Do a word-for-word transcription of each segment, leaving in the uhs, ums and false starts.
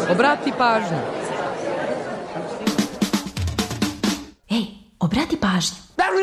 Obrati pažnju. Ej, obrati pažnju.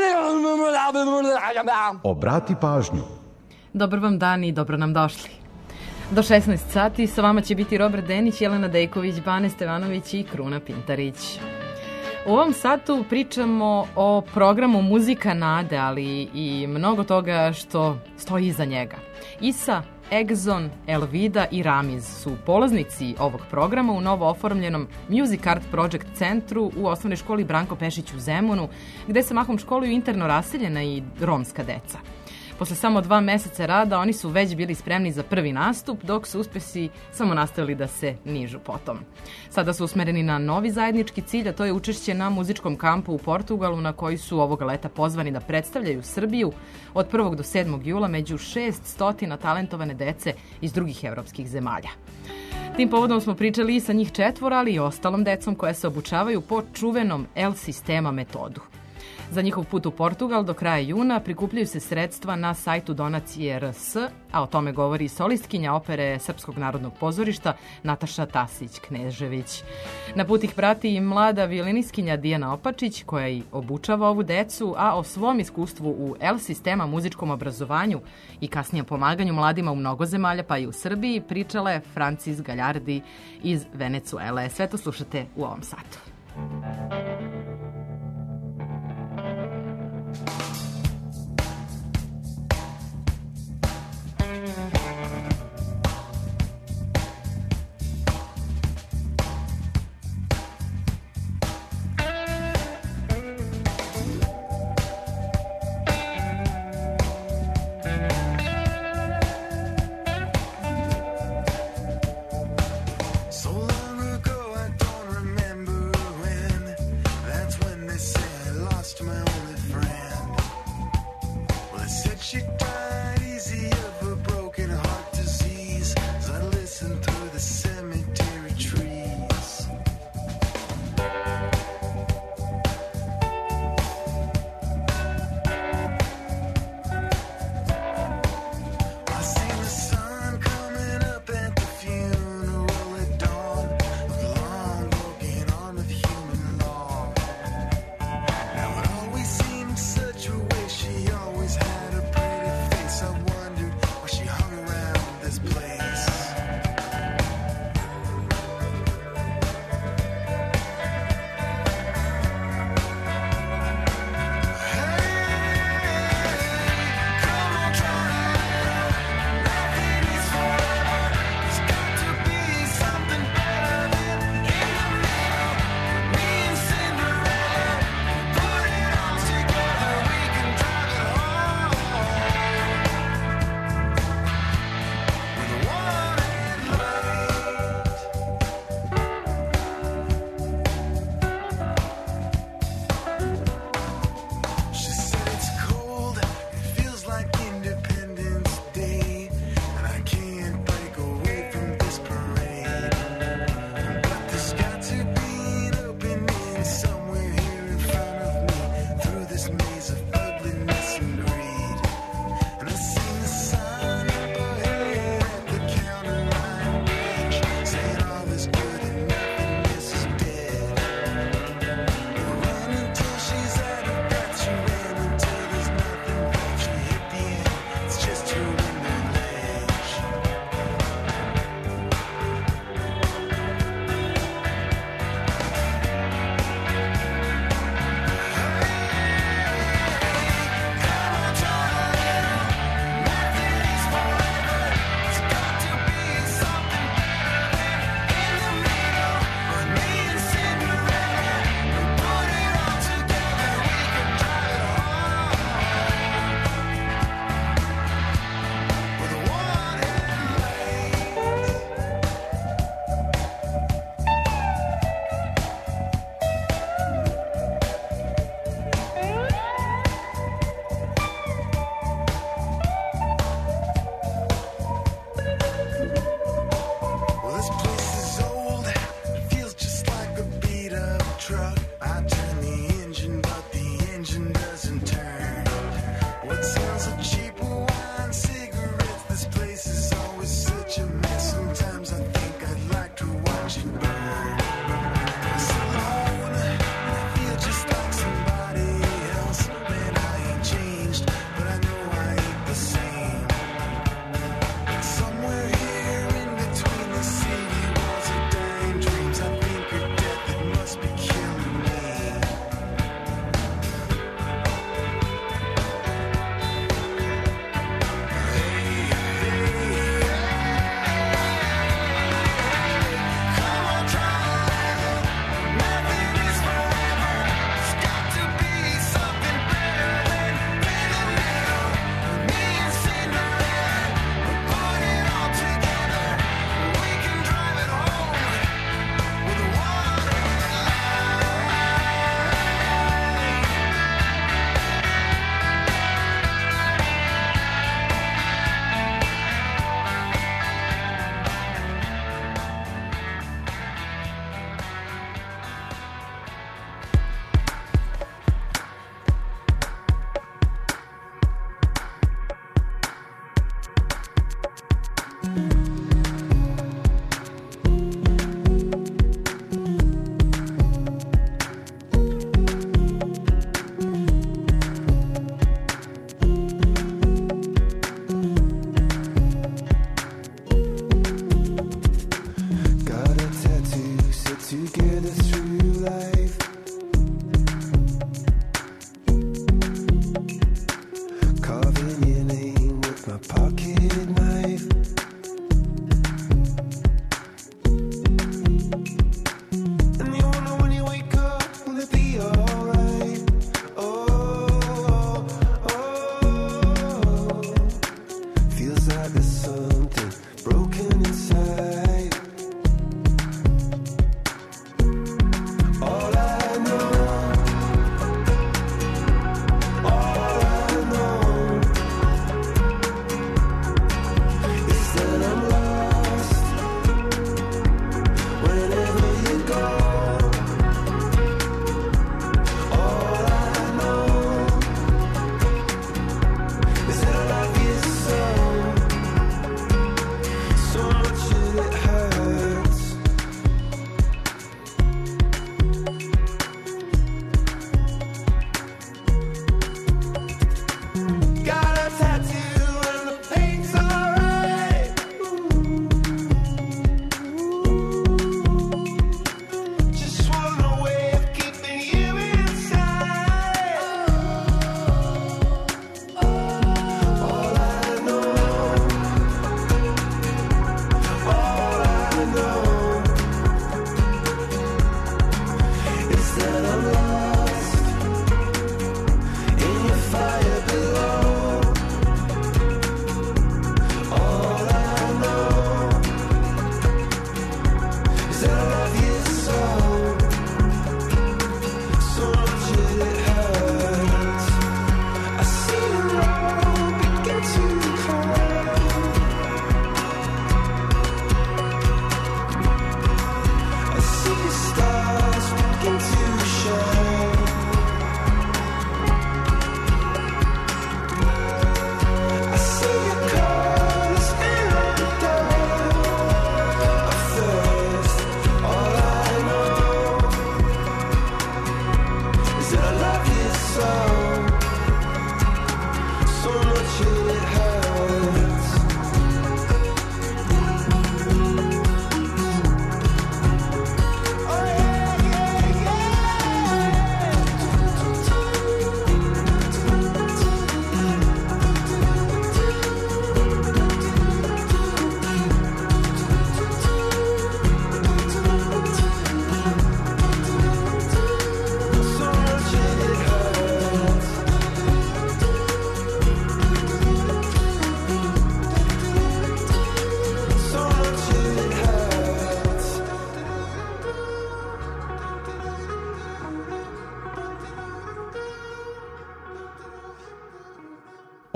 Obrati pažnju. Dobar vam dan i dobro nam došli. Do šesnaest sati sa vama će biti Robert Denić, Jelena Dejković, Bane Stevanović i Kruna Pintarić. U ovom satu pričamo o programu Muzika nade, ali i mnogo toga što stoji iza njega. Isa, Egzon, Elvida i Ramiz su polaznici ovog programa u novo oformljenom Music Art Project centru u osnovnoj školi Branko Pešić u Zemunu, gde se mahom školuju interno raseljena i romska deca. Posle samo dva meseca rada oni su već bili spremni za prvi nastup, dok su uspesi samo nastavili da se nižu potom. Sada su usmereni na novi zajednički cilj, a to je učešće na muzičkom kampu u Portugalu, na koji su ovoga leta pozvani da predstavljaju Srbiju od prvog do sedmog jula među šeststo talentovane dece iz drugih evropskih zemalja. Tim povodom smo pričali i sa njih četvora, ali i ostalom decom koja se obučavaju po čuvenom L sistema metodu. Za njihov put u Portugal do kraja juna prikupljaju se sredstva na sajtu Donacije R S, a o tome govori solistkinja opere Srpskog narodnog pozorišta Nataša Tasić-Knežević. Na put ih prati i mlada violiniskinja Dijana Opačić, koja i obučava ovu decu, a o svom iskustvu u L sistema muzičkom obrazovanju i kasnijem pomaganju mladima u mnogo zemalja, pa i u Srbiji, pričala je Francis Galjardi iz Venecuele. Sve to slušate u ovom satu.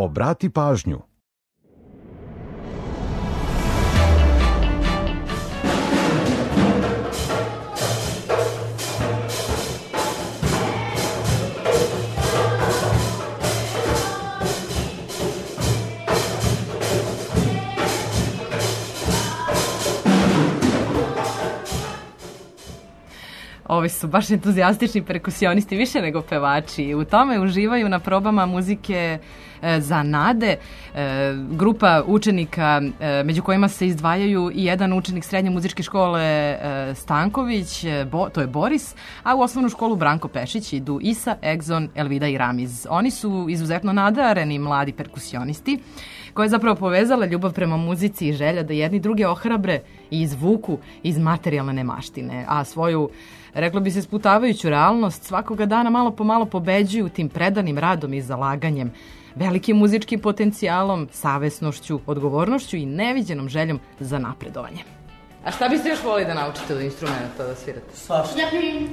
Obrati pažnju. Ovi su baš entuzijastični perkusionisti, više nego pevači. U tome uživaju na probama muzike e, za Nade, e, grupa učenika e, među kojima se izdvajaju i jedan učenik srednje muzičke škole e, Stanković, e, bo, to je Boris, a u osnovnu školu Branko Pešić idu Isa, Egzon, Elvida i Ramiz. Oni su izuzetno nadareni mladi perkusionisti koja je zapravo povezala ljubav prema muzici i želja da jedni druge ohrabre i izvuku iz materijalne nemaštine, a svoju, reklo bi se, sputavajuću realnost svakoga dana malo po malo pobeđuju tim predanim radom i zalaganjem, velikim muzičkim potencijalom, savesnošću, odgovornošću i neviđenom željom za napredovanje. A šta biste još volili da naučite od instrumenta da svirate? Svašta. Ja bi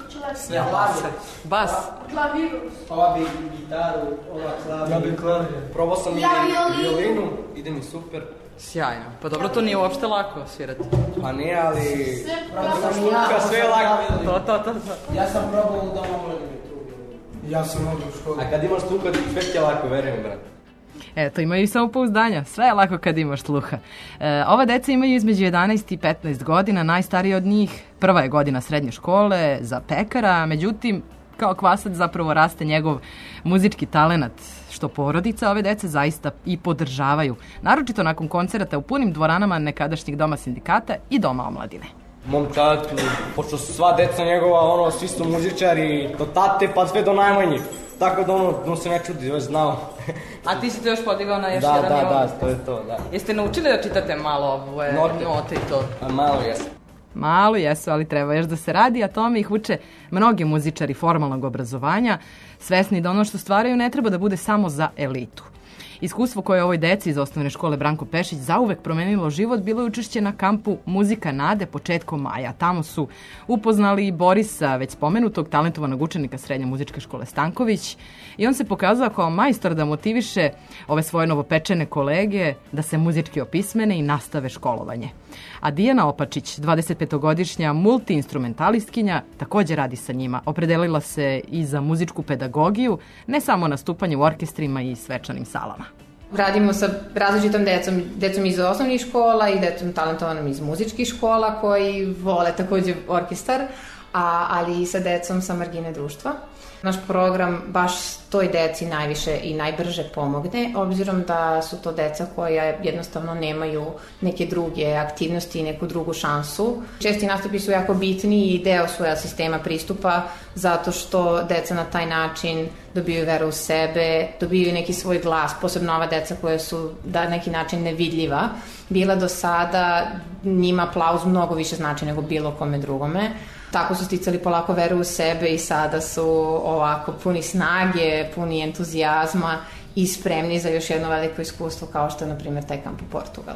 Ja bas. Bas. klavirus. Ova bi gitaru, ova klavir. Ja bi klavir. Probao sam Ja i violinu. violinu, ide mi super. Sjajno. Pa dobro, to nije uopšte lako svirati. Pa nije, ali... Sve Probao sam probao. štuka, sve je lako. To, to, to, to. Ja sam probao u domu omladine tu violinu. Ja sam ovdje u školi. A kad imaš štuka, sve ti je lako, verujem, brate. Eto, imaju i samopouzdanja. Sve je lako kad imaš sluha. E, ova deca imaju između jedanaest i petnaest godina, najstariji od njih prva je godina srednje škole za pekara, međutim, kao kvasac zapravo raste njegov muzički talenat, što porodica ove dece zaista i podržavaju, naročito nakon koncerata u punim dvoranama nekadašnjih doma sindikata i doma omladine. Mom tatu, pošto su sva deca njegova, ono, svi su muzičari, do tate pa sve do najmanjih. Tako da ono, on se ne čudi, već znao. A ti si to još podigao na još Da, jedan da, nivo? da, to je to, da. Jeste naučili da čitate malo ove Note. note i to? A malo jesam. Malo jesu, ali treba još da se radi, a tome ih uče mnogi muzičari formalnog obrazovanja, svesni da ono što stvaraju ne treba da bude samo za elitu. Iskustvo koje je ovoj deci iz osnovne škole Branko Pešić zauvek promenilo život bilo je učešće na kampu Muzika Nade početkom maja. Tamo su upoznali i Borisa, već spomenutog talentovanog učenika srednje muzičke škole Stanković, i on se pokazao kao majstor da motiviše ove svoje novopečene kolege da se muzički opismene i nastave školovanje. A Dijana Opačić, dvadesetpetogodišnja multiinstrumentalistkinja, također radi sa njima. Opredelila se i za muzičku pedagogiju, ne samo nastupanje u orkestrima i svečanim salama. Radimo sa različitom decom, decom iz osnovnih škola i decom talentovanom iz muzičkih škola koji vole također orkestar, a, ali i sa decom sa margine društva. Naš program baš toj deci najviše i najbrže pomogne, obzirom da su to deca koja jednostavno nemaju neke druge aktivnosti i neku drugu šansu. Česti nastupi su jako bitni i deo svoja sistema pristupa, zato što deca na taj način dobiju veru u sebe, dobiju neki svoj glas, posebno ova deca koja su na neki način nevidljiva. Bila do sada, njima aplauz mnogo više znači nego bilo kome drugome. Tako su sticali polako veru u sebe i sada su ovako puni snage, puni entuzijazma i spremni za još jedno veliko iskustvo kao što je, na primjer, taj kamp u Portugalu.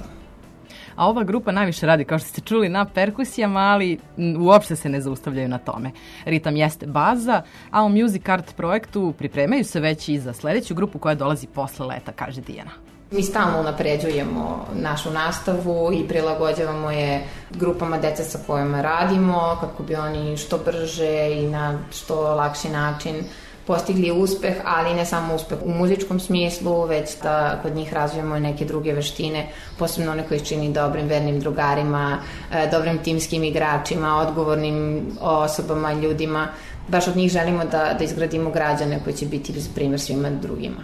A ova grupa najviše radi, kao što ste čuli, na perkusijama, ali uopšte se ne zaustavljaju na tome. Ritam jeste baza, a u Music Art projektu pripremaju se već i za sledeću grupu koja dolazi posle leta, kaže Dijana. Mi stalno unapređujemo našu nastavu i prilagođavamo je grupama dece sa kojima radimo, kako bi oni što brže i na što lakši način postigli uspeh, ali ne samo uspeh u muzičkom smislu, već da kod njih razvijemo i neke druge veštine, posebno one koji čini dobrim vernim drugarima, dobrim timskim igračima, odgovornim osobama, ljudima. Baš od njih želimo da, da izgradimo građane koji će biti primjer svima drugima.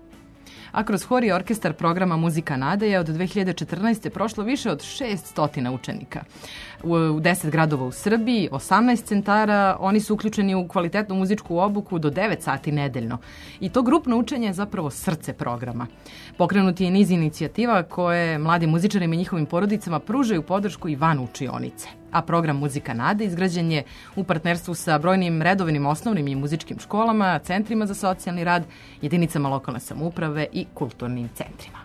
A kroz hor i orkestar programa Muzika Nade je od dve hiljade četrnaeste. prošlo više od šest stotina učenika. U deset gradova u Srbiji, osamnaest centara, oni su uključeni u kvalitetnu muzičku obuku do devet sati nedeljno. I to grupno učenje je zapravo srce programa. Pokrenuti je niz inicijativa koje mladim muzičarima i njihovim porodicama pružaju podršku i van učionice. A program Muzika Nade izgrađen je u partnerstvu sa brojnim redovnim osnovnim i muzičkim školama, centrima za socijalni rad, jedinicama lokalne samouprave i kulturnim centrima.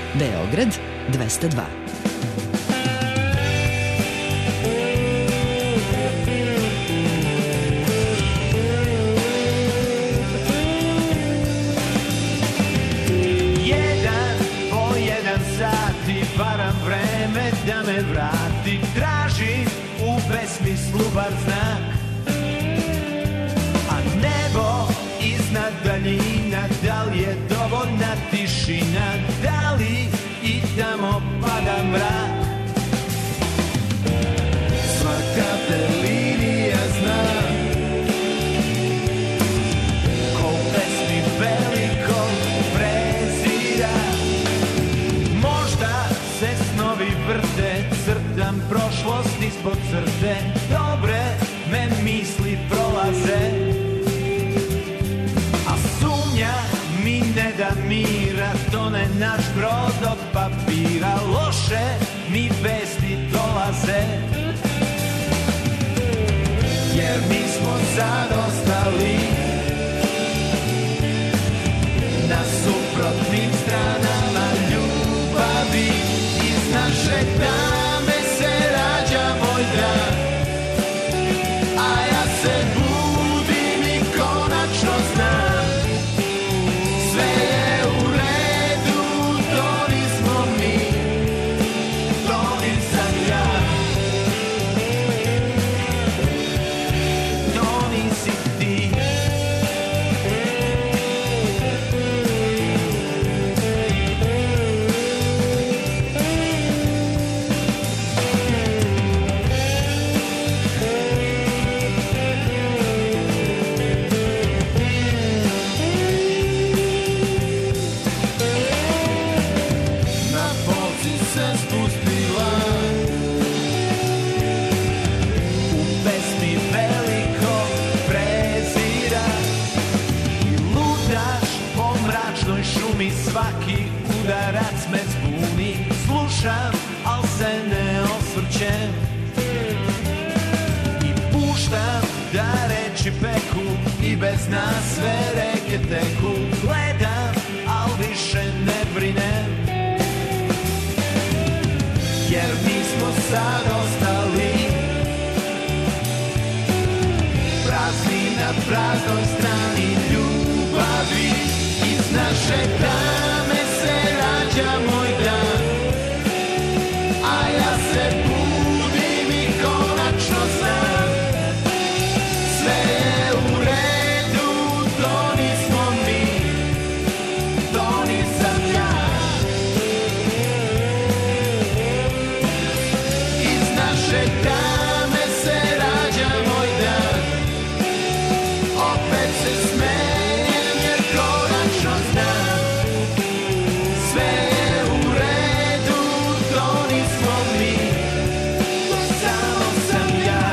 Beograd dvesta dva. Varam vreme da me vrati, tražim u besmislu bar znak. A nebo iznad daljina, da li je dovoljna tišina, da li i tamo pada mrak. Svaka te linija zna, ko u pesmi velikog prezira. Vrte, crtam prošlost ispod crte, dobre me misli prolaze, a sumnja mi ne da mira, tone naš brod od papira, loše mi vesti dolaze, jer mi smo sad ostali na suprotnim stranama ljubavi. Naše dame se rađa moj dan, a ja se budim i konačno znam, sve je u redu, to nismo mi, to nisam ja, to nisi ti. Svaki udarac me zbuni, slušam, al se ne osvrćem i puštam da reči peku i bez nas sve reke teku. Gledam, al više ne brinem, jer mi smo sad ostali prazni na praznoj strani ljubavi. Iz naše dame se rađa moj dan, a ja se budim i konačno znam, sve je u redu, to nismo mi, to nisam ja. Iz naše dame se rađa moj dan, opet se smejem jer konačno znam, sve je u redu, to nismo mi, to samo sam ja,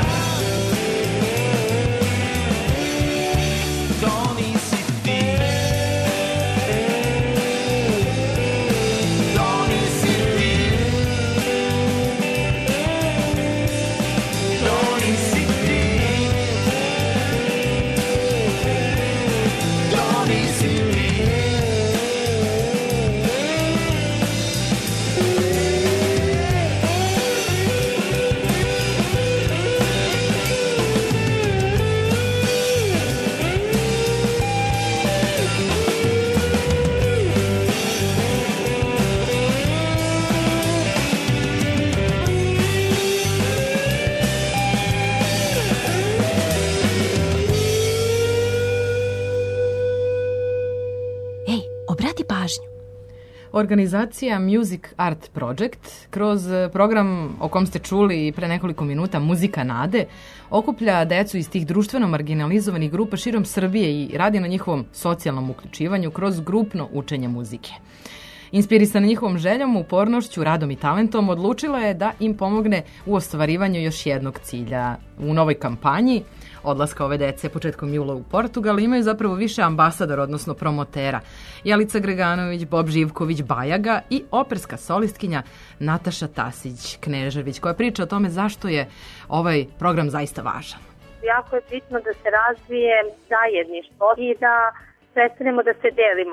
to nisi ti, to nisi ti, to nisi ti, to nisi ti. Ej, obrati pažnju. Organizacija Music Art Project kroz program o kom ste čuli pre nekoliko minuta Muzika nade okuplja decu iz tih društveno marginalizovanih grupa širom Srbije i radi na njihovom socijalnom uključivanju kroz grupno učenje muzike. Inspirisana njihovom željom, upornošću, radom i talentom, odlučila je da im pomogne u ostvarivanju još jednog cilja. U novoj kampanji odlaska ove dece početkom jula u Portugal imaju zapravo više ambasadora, odnosno promotera. Jelica Greganović, Bob Živković, Bajaga i operska solistkinja Nataša Tasić-Knežević, koja priča o tome zašto je ovaj program zaista važan. Jako je bitno da se razvije zajedništvo i da prestanemo da se delimo.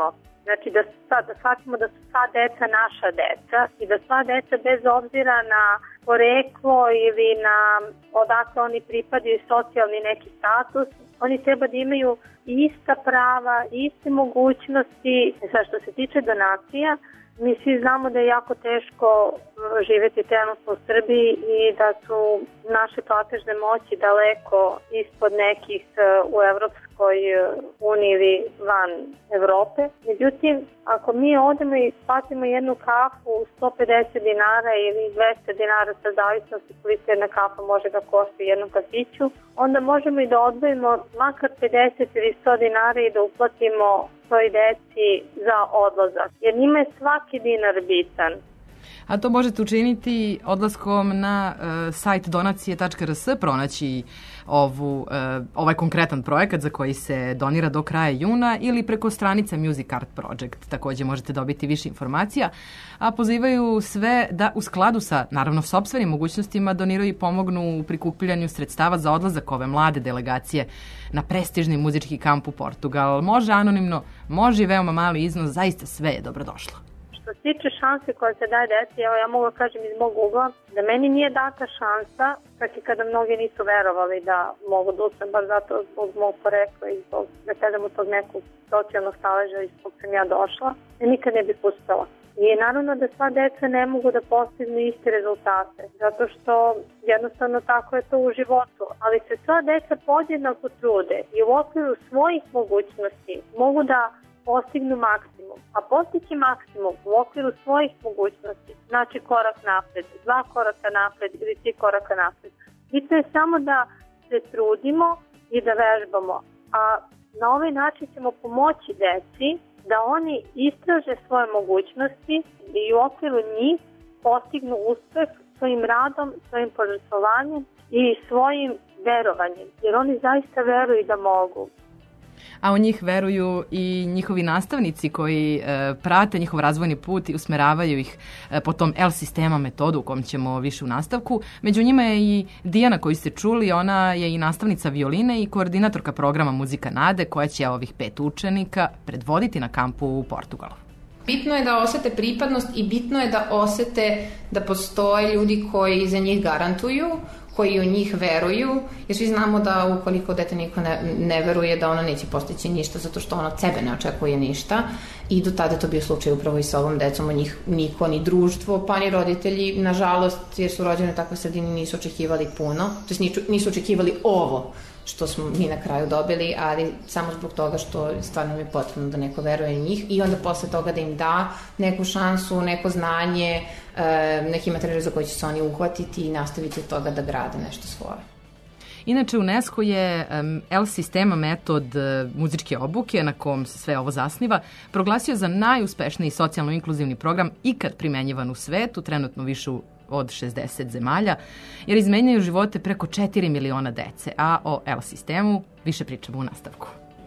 Znači da, da shvatimo da su sva deca naša deca i da sva deca bez obzira na poreklo ili na odakle oni pripadaju socijalni neki status, oni treba da imaju ista prava, iste mogućnosti. Sad što se tiče donacija, mi svi znamo da je jako teško živjeti trenutno u Srbiji i da su naše platežne moći daleko ispod nekih u Evropskoj uniji ili van Evrope. Međutim, ako mi odemo i spatimo jednu kafu u sto pedeset dinara ili dvesta dinara sa zavisnosti koliko jedna kafa može da košta u jednom kafiću, onda možemo i da odvojimo makar pedeset ili sto dinara i da uplatimo toj deci za odlazak. Jer njima je svaki dinar bitan. A to možete učiniti odlaskom na uh, sajt donacije tačka r s, pronaći ovu, uh, ovaj konkretan projekat za koji se donira do kraja juna ili preko stranice Music Art Project. Takođe možete dobiti više informacija, a pozivaju sve da u skladu sa, naravno, sopstvenim mogućnostima doniraju i pomognu u prikupljanju sredstava za odlazak ove mlade delegacije na prestižni muzički kamp u Portugal. Može anonimno, može i veoma mali iznos, zaista sve je dobrodošlo. Što se tiče šanse koja se daje deci, evo ja mogu da kažem iz mog ugla, da meni nije data šansa, čak i kada mnogi nisu verovali da mogu da usam, baš zato zbog mog porekla i zbog, da kažem, u tog nekog socijalnog staleža iz kog sam ja došla, ja nikad ne bih uspela. I naravno da sva deca ne mogu da postignu iste rezultate, zato što jednostavno tako je to u životu, ali se sva deca podjednako trude i u okviru svojih mogućnosti mogu da postignu maksimum, a postići maksimum u okviru svojih mogućnosti znači korak napred, dva koraka napred ili tri koraka napred. Bitno je samo da se trudimo i da vežbamo, a na ovaj način ćemo pomoći deci da oni istraže svoje mogućnosti i u okviru njih postignu uspeh svojim radom, svojim požrtvovanjem i svojim verovanjem, jer oni zaista veruju da mogu. A u njih veruju i njihovi nastavnici koji e, prate njihov razvojni put i usmeravaju ih e, po tom L sistema metodu u kom ćemo više u nastavku. Među njima je i Dijana koju ste čuli, ona je i nastavnica violine i koordinatorka programa Muzika Nade koja će ovih pet učenika predvoditi na kampu u Portugalu. Bitno je da osete pripadnost i bitno je da osete da postoje ljudi koji za njih garantuju, koji u njih veruju, jer svi znamo da ukoliko dete niko ne, ne veruje da ono neće postići ništa zato što ono od sebe ne očekuje ništa i do tada to bio slučaj upravo i sa ovom decom, od njih niko, ni društvo, pa ni roditelji, nažalost, jer su rođeni u takvoj sredini, nisu očekivali puno, to jest nisu očekivali ovo što smo mi na kraju dobili, ali samo zbog toga što stvarno je potrebno da neko veruje u njih i onda posle toga da im da neku šansu, neko znanje, neki materijal za koji će se oni uhvatiti i nastaviti od toga da grade nešto svoje. Inače, UNESCO je L sistema metod muzičke obuke, na kom se sve ovo zasniva, proglasio za najuspešniji socijalno-inkluzivni program ikad primenjivan u svetu, trenutno više od šezdeset zemalja, jer izmenjaju živote preko četiri miliona dece, a o L sistemu više pričamo u nastavku.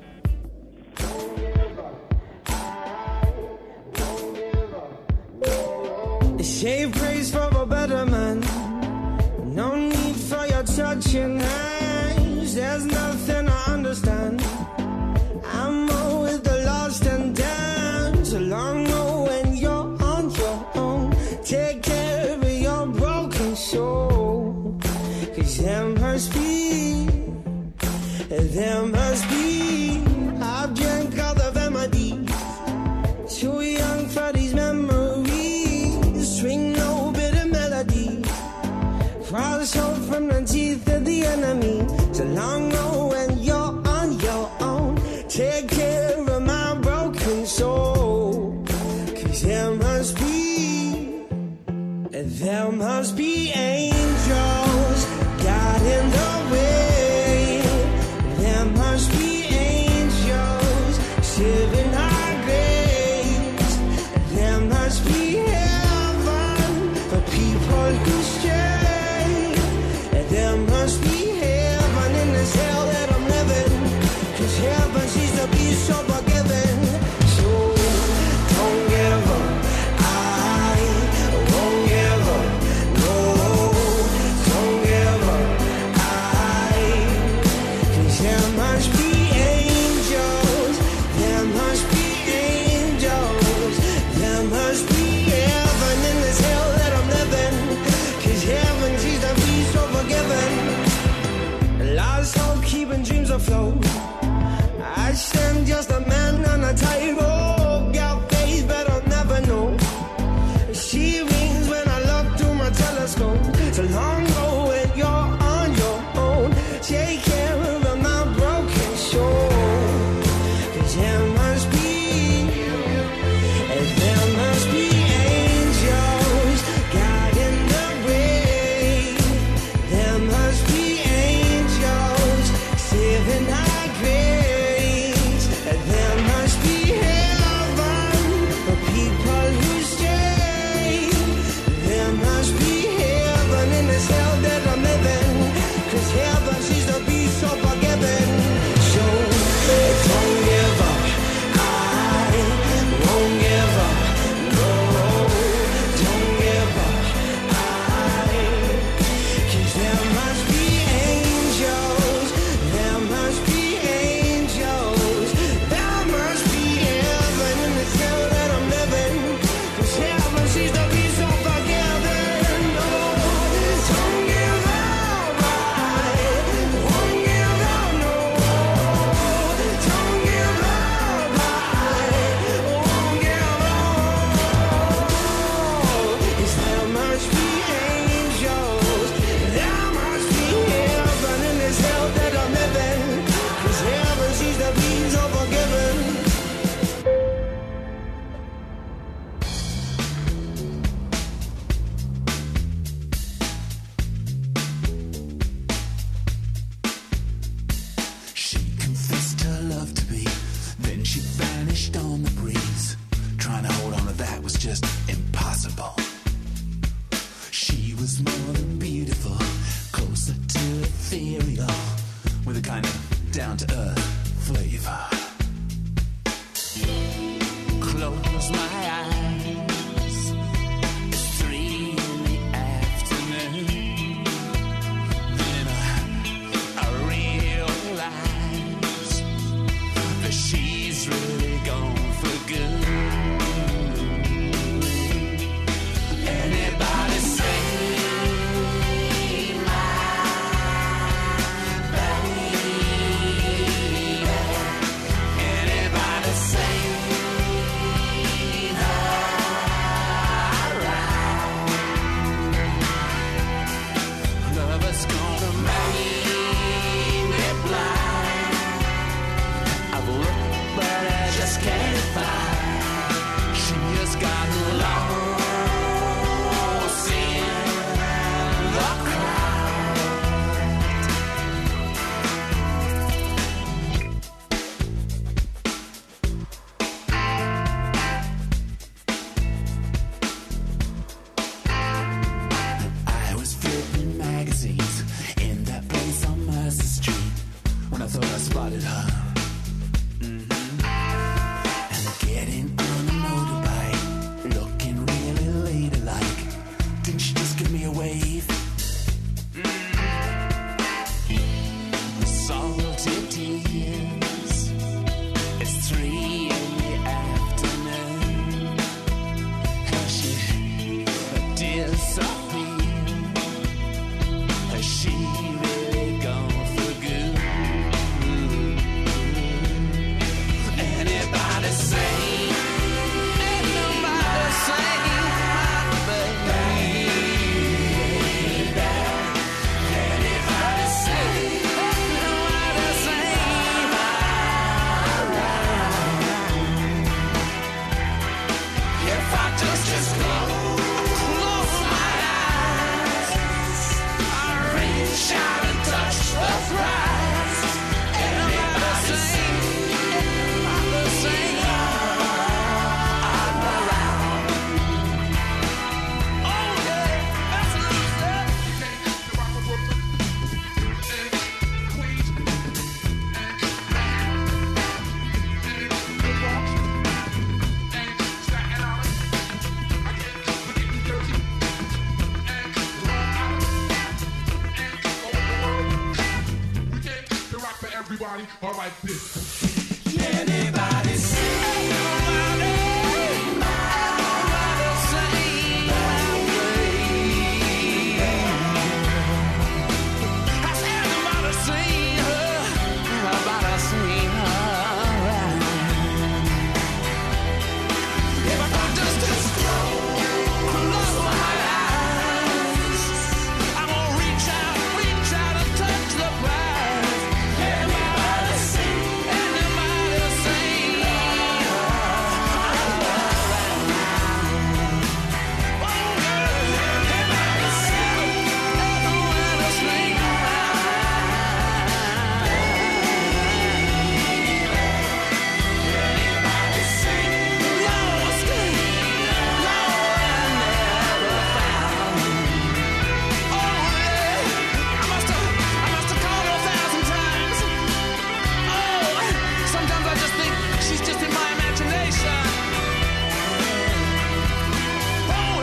Save praise for a better man. No need for your touching hands. There's nothing I understand. I'm more with the lost and dance along when you're on your own. Take care of your broken soul. Cause there must be, there must be. I've drank all the remedies. Too young for these memories. Swing no bitter melody. Cross hope from the teeth of the enemy. So long ago when you're on your own. Take care of my broken soul. Cause there must be, there must be angels guiding the way. There must be angels sitting our graves. There must be people who stray. There must be heaven in this hell that I'm living. Cause heaven seems to be so forgiving. So don't give up, I won't give up. No, don't give up, I. Cause there must be angels. There must alright, bitch. Anybody see nobody? Nobody sing my way. I said nobody sing her, nobody sing her right. If I could just just close my eyes, I'm gonna reach out, reach out and touch the prize. Anybody sing, anybody sing. Oh, girl, anybody sing, everyone sing. Anybody sing, lost, Lord, I never found. Oh, yeah, I must have, I must have called her a thousand times. Oh, sometimes I just think she's just in my imagination. Oh,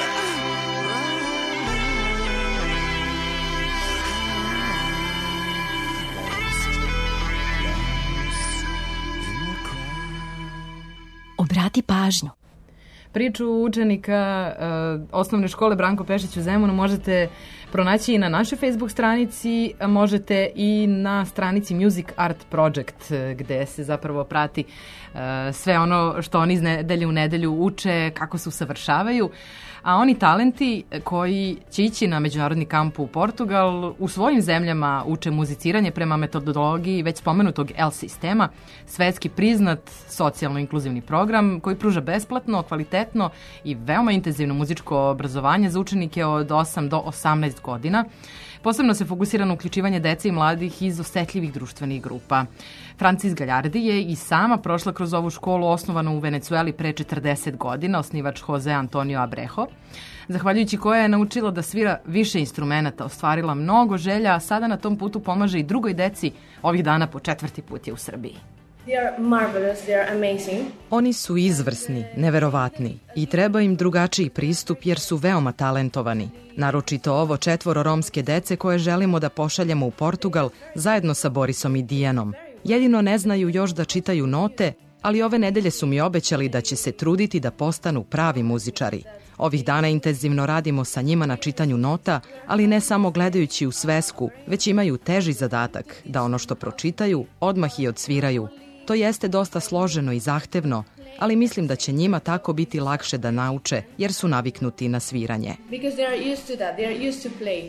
Obrati pažnju. Priču učenika uh, osnovne škole Branko Pešić u Zemunu možete pronaći i na našoj Facebook stranici, a možete i na stranici Music Art Project, gde se zapravo prati uh, sve ono što oni iz nedelje u nedelju uče, kako se usavršavaju. A oni talenti koji će ići na međunarodni kamp u Portugal u svojim zemljama uče muziciranje prema metodologiji već spomenutog L sistema, svetski priznat socijalno-inkluzivni program koji pruža besplatno, kvalitetno i veoma intenzivno muzičko obrazovanje za učenike od osam do osamnaest godina. Posebno se fokusira na uključivanje dece i mladih iz osetljivih društvenih grupa. Francis Galjardi je i sama prošla kroz ovu školu osnovanu u Venecueli pre četrdeset godina, osnivač Jose Antonio Abrejo, zahvaljujući koja je naučila da svira više instrumenata, ostvarila mnogo želja, a sada na tom putu pomaže i drugoj deci, ovih dana po četvrti put je u Srbiji. They are marvelous, they are amazing. Oni su izvrsni, neverovatni i treba im drugačiji pristup jer su veoma talentovani. Naročito ovo četvoro romske dece koje želimo da pošaljemo u Portugal zajedno sa Borisom i Dijanom. Jedino ne znaju još da čitaju note, ali ove nedelje su mi obećali da će se truditi da postanu pravi muzičari. Ovih dana intenzivno radimo sa njima na čitanju nota, ali ne samo gledajući u svesku, već imaju teži zadatak da ono što pročitaju odmah i odsviraju. To jeste dosta složeno i zahtevno, ali mislim da će njima tako biti lakše da nauče, jer su naviknuti na sviranje. Because they are used to that, they are used to play.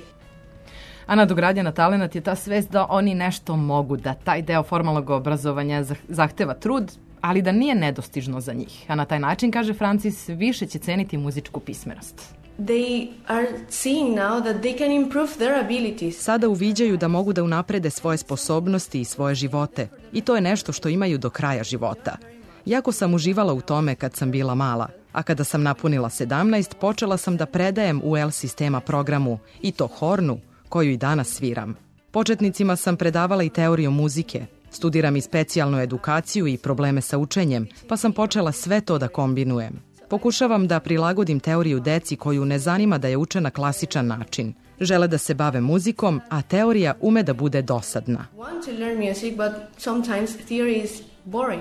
A nadogradnja na talenat je ta svest da oni nešto mogu, da taj deo formalnog obrazovanja zahteva trud, ali da nije nedostižno za njih. A na taj način, kaže Francis, više će ceniti muzičku pismenost. They are seeing now that they can improve their abilities. Sada uviđaju da mogu da unaprede svoje sposobnosti i svoje živote. I to je nešto što imaju do kraja života. Jako sam uživala u tome kad sam bila mala, a kada sam napunila sedamnaest, počela sam da predajem u L sistema programu, i to hornu, koju i danas sviram. Početnicima sam predavala i teoriju muzike. Studiram i specijalnu edukaciju i probleme sa učenjem, pa sam počela sve to da kombinujem. Pokušavam da prilagodim teoriju deci koju ne zanima da je uče na klasičan način. Žele da se bave muzikom, a teorija ume da bude dosadna. Want to learn music, but sometimes theory is boring.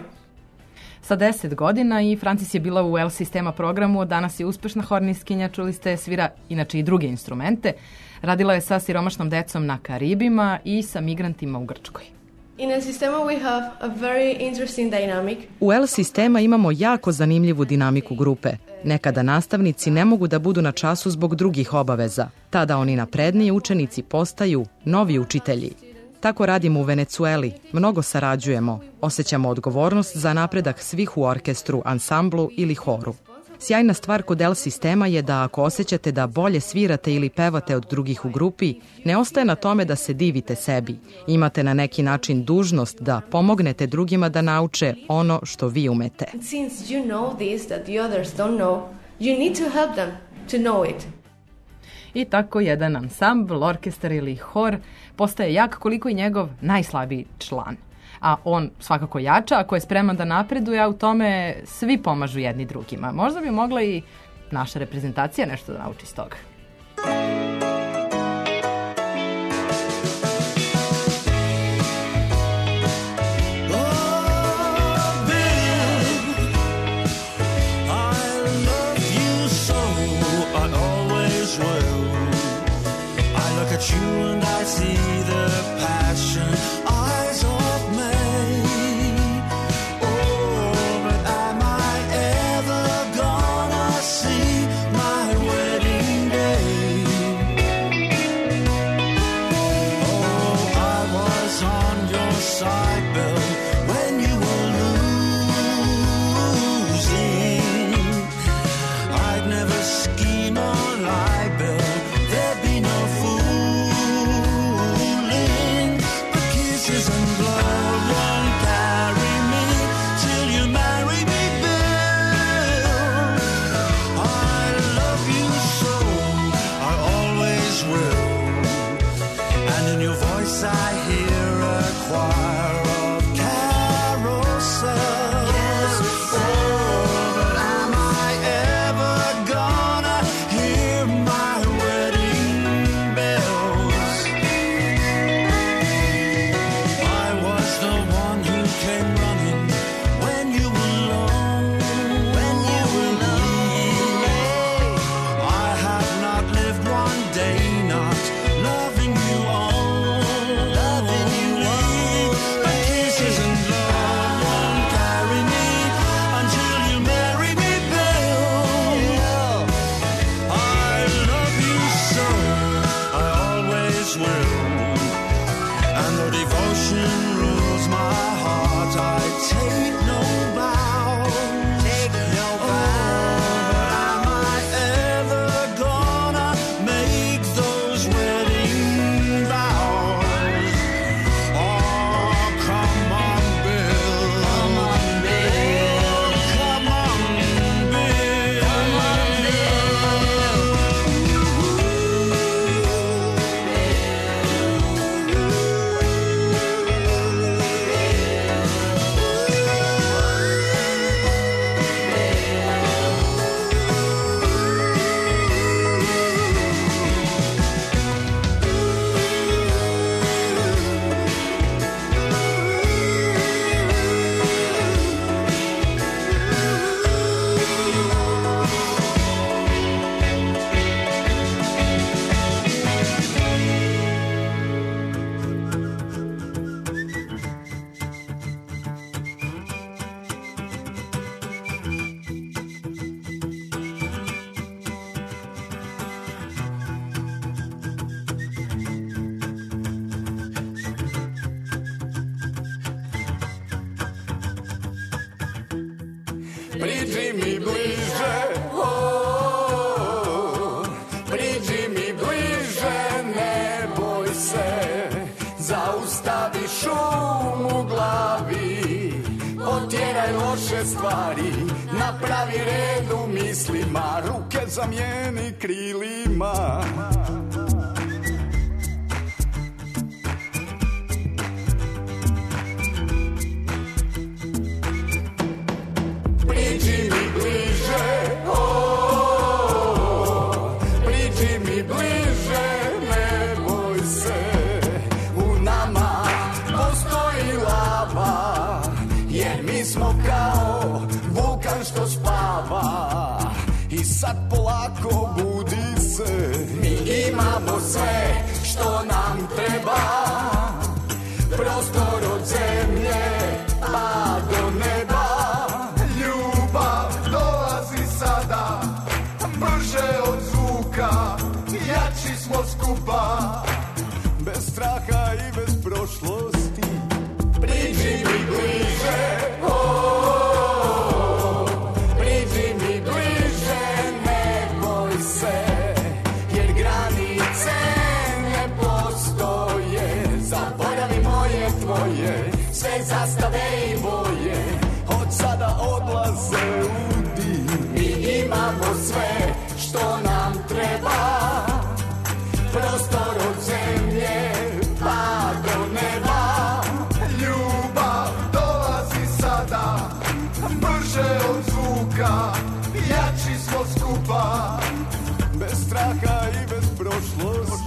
Sa deset godina i Francis je bila u L sistema programu, danas je uspešna horniskinja, čuli ste, svira inače i druge instrumente. Radila je sa siromašnom decom na Karibima i sa migrantima u Grčkoj. In El Sistema we have a very interesting dynamic. U L sistema imamo jako zanimljivu dinamiku grupe. Nekada nastavnici ne mogu da budu na času zbog drugih obaveza. Tada oni napredniji učenici postaju novi učitelji. Tako radimo u Venecueli, mnogo sarađujemo, osjećamo odgovornost za napredak svih u orkestru, ansamblu ili horu. Sjajna stvar kod L sistema je da ako osjećate da bolje svirate ili pevate od drugih u grupi, ne ostaje na tome da se divite sebi. Imate na neki način dužnost da pomognete drugima da nauče ono što vi umete. Since you know this that the others don't know, you need to help them to know it. I tako jedan ansambl, orkestar ili hor postaje jak koliko i njegov najslabiji član. A on svakako jača, ako je spreman da napreduje, a u tome svi pomažu jedni drugima. Možda bi mogla i naša reprezentacija nešto da nauči iz toga. priđi mi bliže, oh, priđi mi bliže, ne boj se, zaustavi šum u glavi, otjeraj loše stvari, napravi red u mislima, ruke zamijeni krilima. Priđi mi bliže, oh, priđi mi bliže, ne boj se, u nama postoji lava, jer mi smo kao vulkan što spava. I sad polako budi se, mi imamo sve što nam treba, prostor od zemlje pa do neba. Sada, brže od zvuka, jači smo skupa, bez straha i bez prošlosti. Priđi mi bliže, oh, priđi mi bliže, ne boj se, jer granice ne postoje. Zaboravi moje tvoje, sve zastave i boje, od sada odlaze u imamo sve što nam treba, prostor od zemlje pa do neba. Ljubav dolazi sada, brže od zvuka, jači smo skupa, bez straha i bez prošlosti.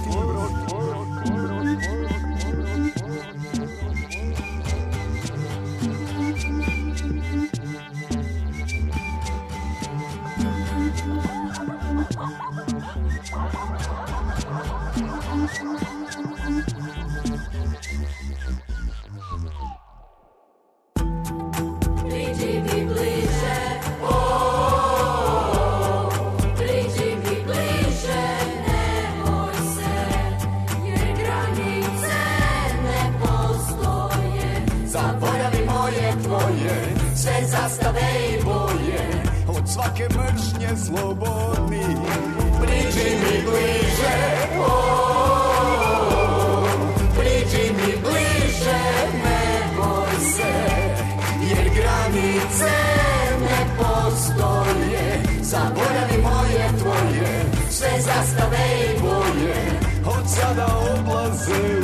Priđi mi bliže, oh, priđi mi bliže, ne boj se, jer granice ne postoje. Zaboravi moje tvoje, sve zastave i boje, od svake mržnje slobodni. Priđi mi bliže, oh, priđi mi bliže, ne boj se, jer granice ne postoje. Zaboravi moje tvoje, sve zastave i boje, od sada odlaze u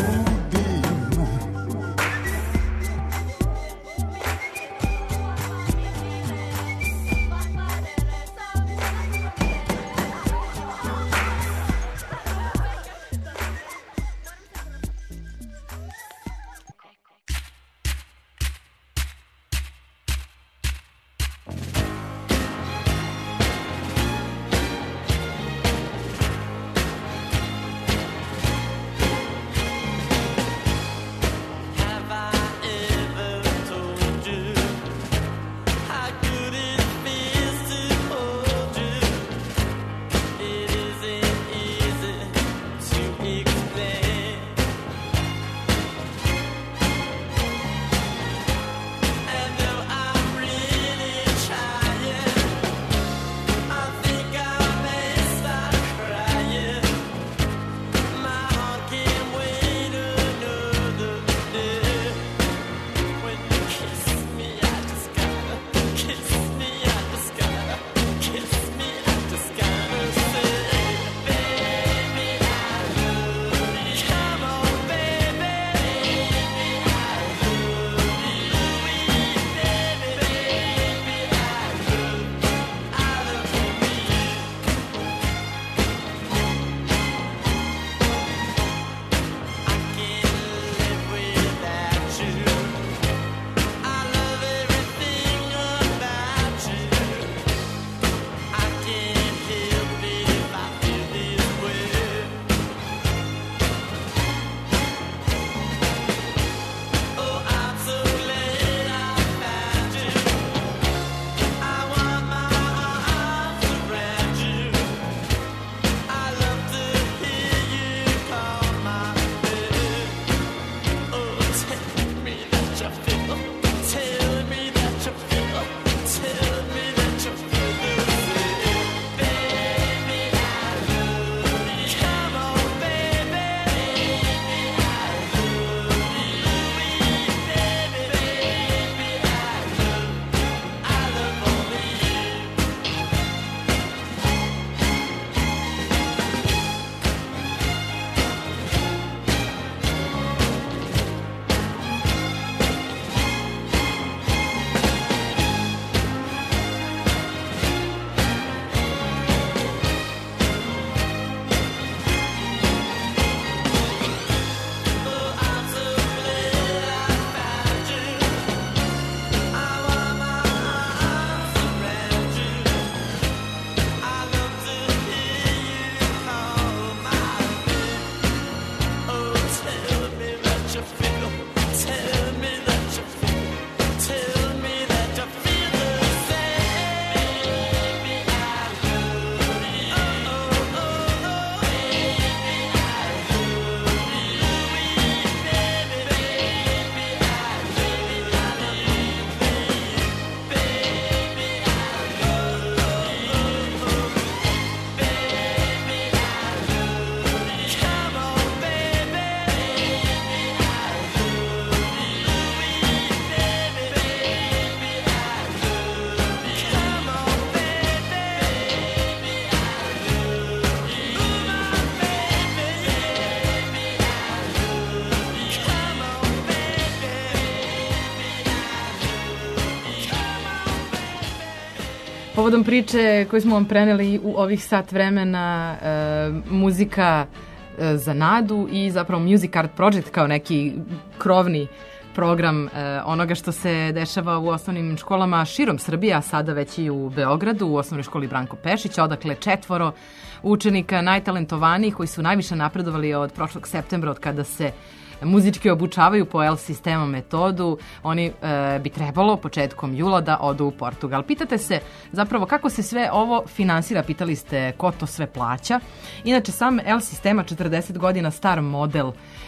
Povodom priče koju smo vam preneli u ovih sat vremena, e, muzika e, za nadu i zapravo Music Art Project kao neki krovni program e, onoga što se dešava u osnovnim školama širom Srbije, a sada već i u Beogradu, u osnovnoj školi Branko Pešić, odakle četvoro učenika najtalentovanijih koji su najviše napredovali od prošlog septembra, od kada se muzički obučavaju po L sistema metodu. Oni e, bi trebalo početkom jula da odu u Portugal. Pitate se zapravo kako se sve ovo finansira, pitali ste ko to sve plaća. Inače, sam L sistema, četrdeset godina star model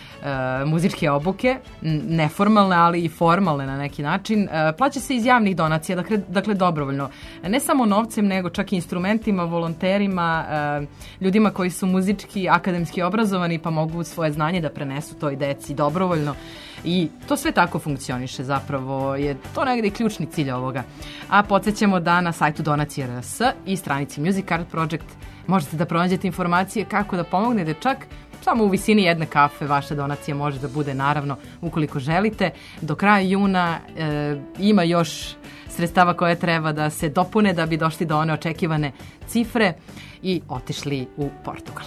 e, muzičke obuke, neformalne, ali i formalne na neki način, e, plaća se iz javnih donacija, dakle, dakle dobrovoljno. Ne samo novcem, nego čak i instrumentima, volonterima, e, ljudima koji su muzički, akademski obrazovani pa mogu svoje znanje da prenesu toj deci dobrovoljno. I to sve tako funkcioniše, zapravo je to negde i ključni cilj ovoga. A podsjećamo da na sajtu donacije R S i stranici Music Art Project možete da pronađete informacije kako da pomognete, čak samo u visini jedne kafe. Vaša donacija može da bude, naravno, ukoliko želite. Do kraja juna e, ima još sredstava koje treba da se dopune da bi došli do one očekivane cifre i otišli u Portugal.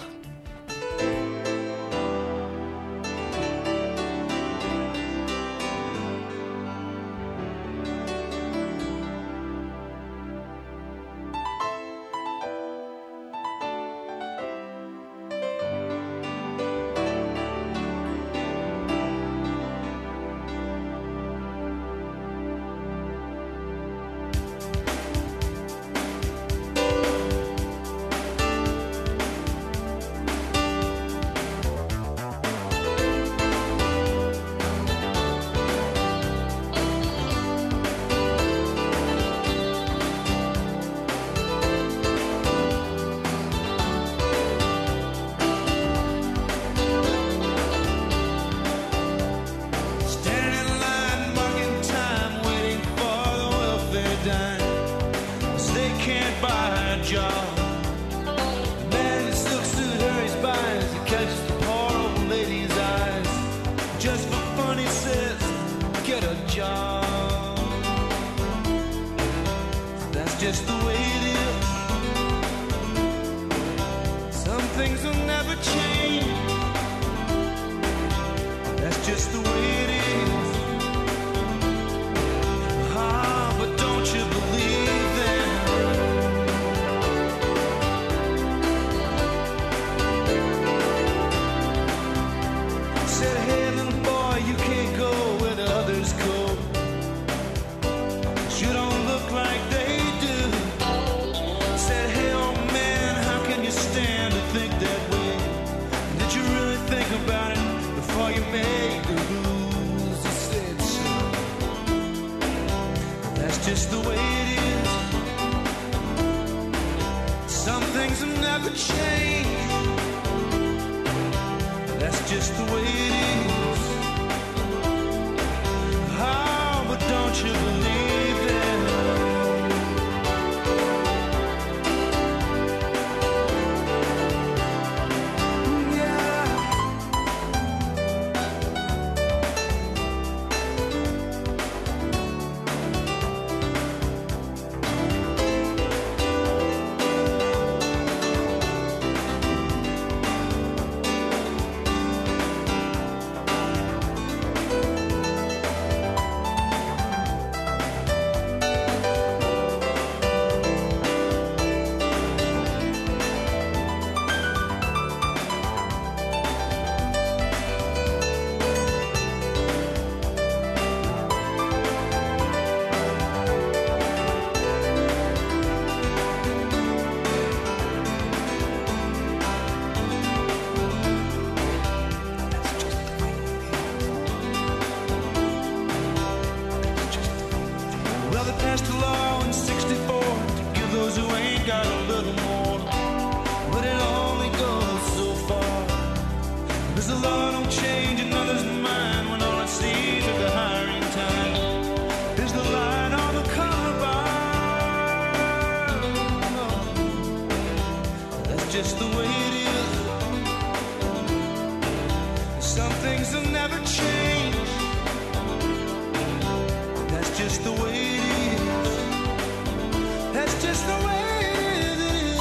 That's just the way it is.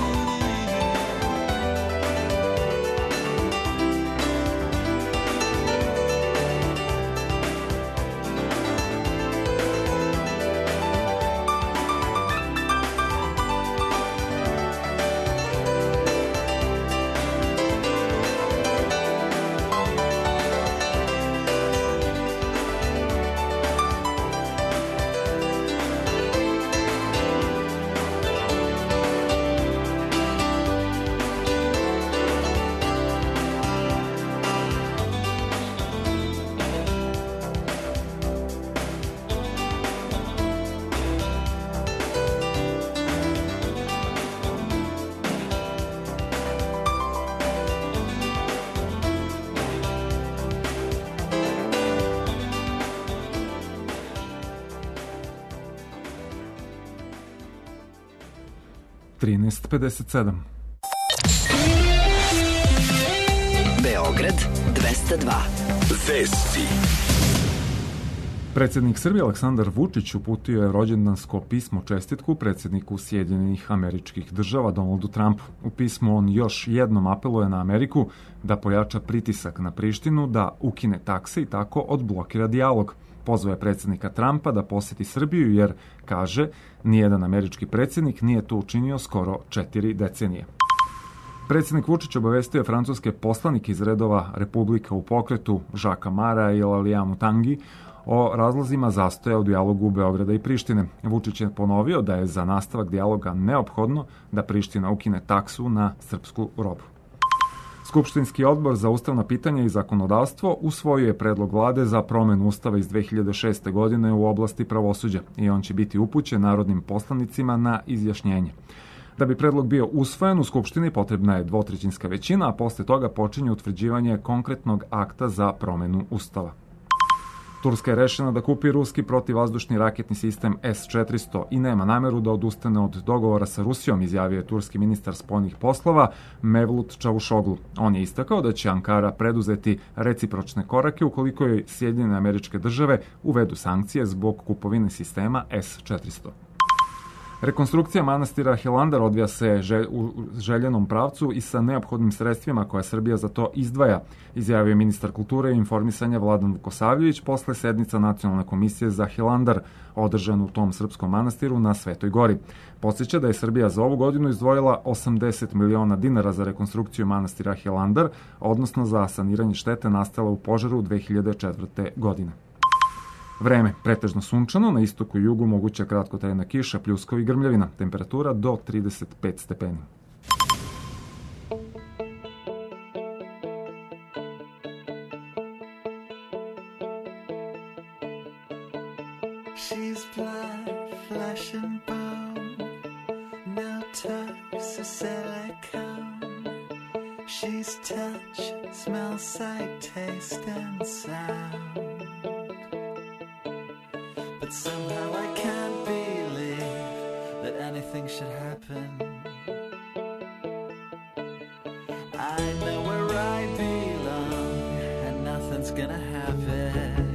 trinaest pedeset sedam. Beograd dvesta dva. Vesti. Predsjednik Srbije Aleksandar Vučić uputio je rođendansko pismo čestitku predsjedniku Sjedinjenih Američkih Država Donaldu Trumpu. U pismu on još jednom apeluje na Ameriku da pojača pritisak na Prištinu, da ukine takse i tako odblokira dijalog. Pozvao je predsjednika Trumpa da posjeti Srbiju jer, kaže, nijedan američki predsjednik nije to učinio skoro četiri decenije. Predsjednik Vučić obavestio je francuske poslanike iz redova Republika u pokretu Žaka Mara i Lalijanu Tangi o razlozima zastoja u dijalogu Beograda i Prištine. Vučić je ponovio da je za nastavak dijaloga neophodno da Priština ukine taksu na srpsku robu. Skupštinski odbor za ustavna pitanja i zakonodavstvo usvojio je predlog vlade za promenu ustava iz dve hiljade šeste. godine u oblasti pravosuđa i on će biti upućen narodnim poslanicima na izjašnjenje. Da bi predlog bio usvojen u Skupštini potrebna je dvotrećinska većina, a posle toga počinje utvrđivanje konkretnog akta za promenu ustava. Turska je rešena da kupi ruski protivvazdušni raketni sistem S četiristo i nema nameru da odustane od dogovora sa Rusijom, izjavio je turski ministar spoljnih poslova Mevlut Čavušoglu. On je istakao da će Ankara preduzeti recipročne korake ukoliko joj Sjedinjene Američke Države uvedu sankcije zbog kupovine sistema S četiristo. Rekonstrukcija manastira Hilandar odvija se u željenom pravcu i sa neophodnim sredstvima koje Srbija za to izdvaja, izjavio je ministar kulture i informisanja Vladan Vukosavljević posle sednica Nacionalne komisije za Hilandar, održan u tom srpskom manastiru na Svetoj Gori. Podsjeća da je Srbija za ovu godinu izdvojila osamdeset miliona dinara za rekonstrukciju manastira Hilandar, odnosno za saniranje štete nastale u požaru dve hiljade četvrte. godine. Vreme, pretežno sunčano, na istoku i jugu moguća kratkotrajna kiša, pljuskovi i grmljavina, temperatura do trideset pet stepeni. She's blood, flesh and bone, no tucks or silicone. She's touch, smell, sight, taste and sound. But somehow I can't believe that anything should happen. I know where I belong and nothing's gonna happen.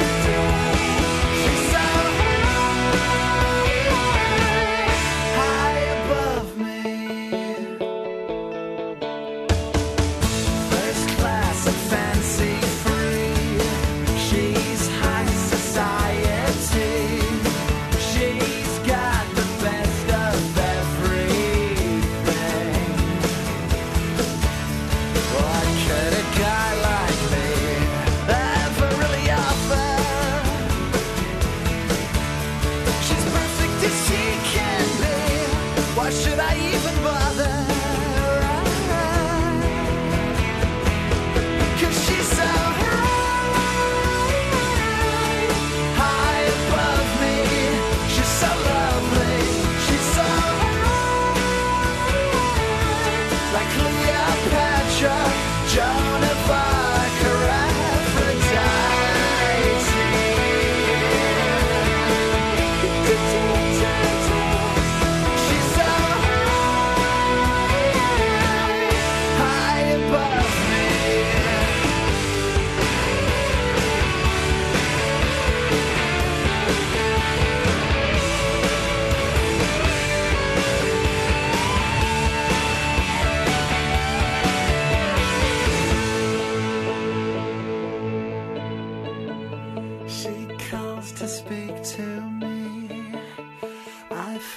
High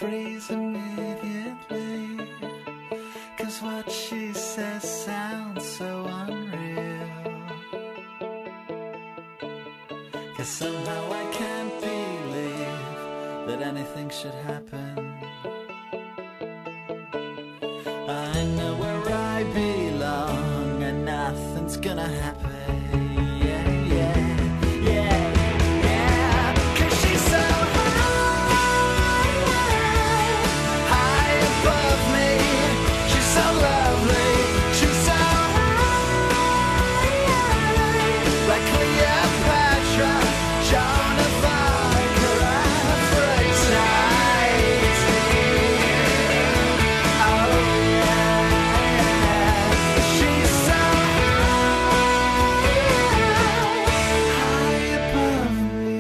freeze immediately. Cause what she says sounds so unreal. Cause somehow I can't believe that anything should happen. I know where I belong and nothing's gonna happen. Yeah, yeah, yeah, yeah. Cause she's so high, high above me. She's so lovely. She's so high, like Cleopatra, Joan of Arc, or Aphrodite. Oh yeah, she's so high above me.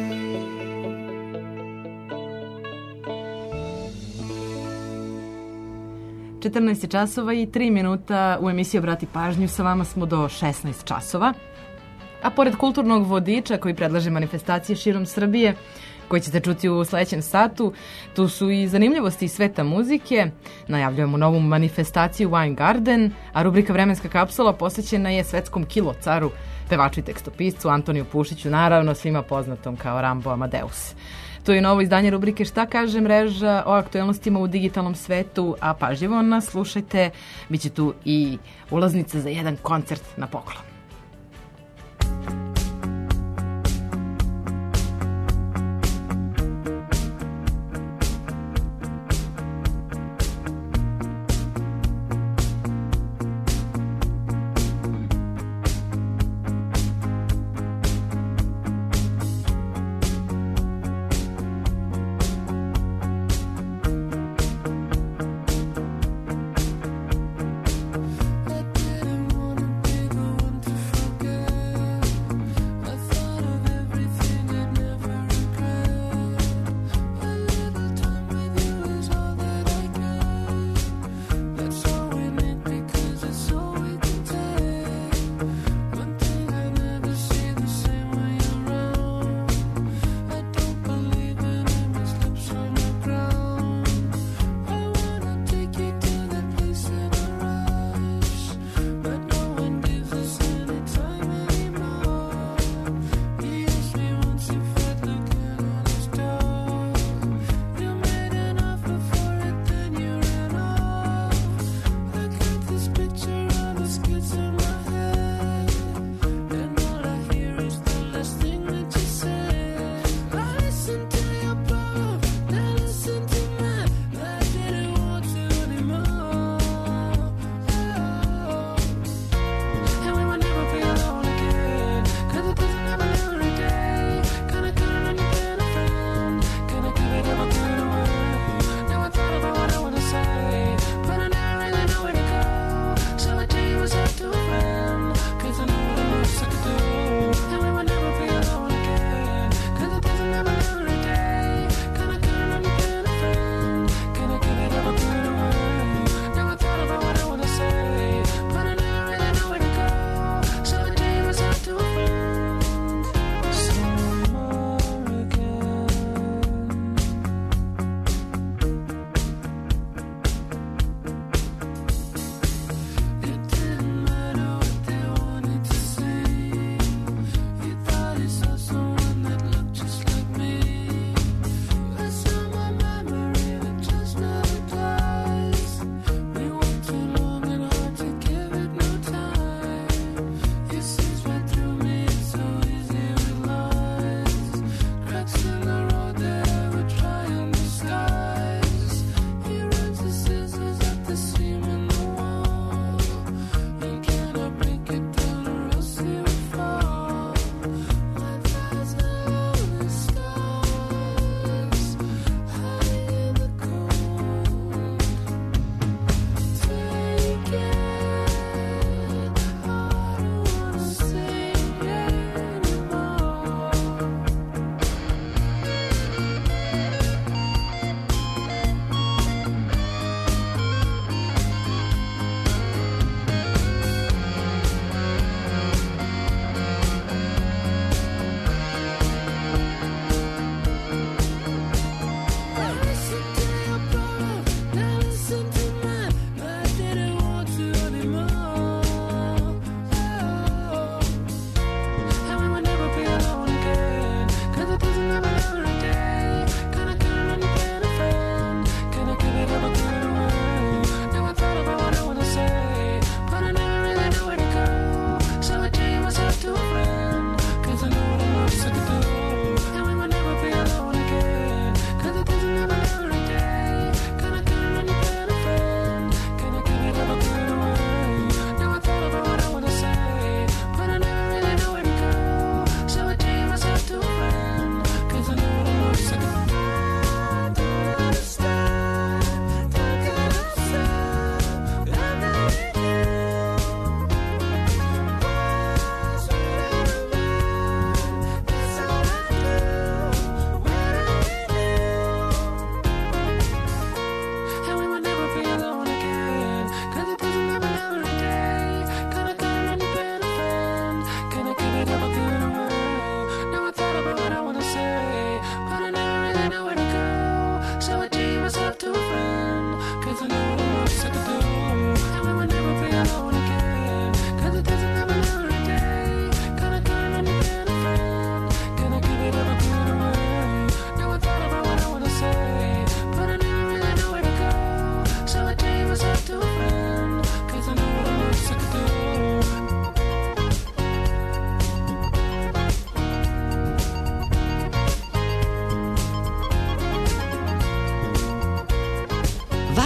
četrnaest je časova i tri minuta u emisiji Obrati pažnju. Sa vama smo do šesnaest časova. A pored kulturnog vodiča koji predlaže manifestacije širom Srbije, koji ćete čuti u sledećem satu, tu su i zanimljivosti iz sveta muzike. Najavljujemo novu manifestaciju Wine Garden, a rubrika Vremenska kapsula posvećena je svetskom kilocaru, pevaču i tekstopiscu Antoniju Pušiću, naravno svima poznatom kao Rambo Amadeus. To je novo izdanje rubrike Šta kaže mreža o aktuelnostima u digitalnom svetu, a pažljivo nas slušajte, bit će tu i ulaznice za jedan koncert na poklon. I didn't wanna be going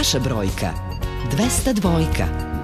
naša brojka. dvesta dvojka.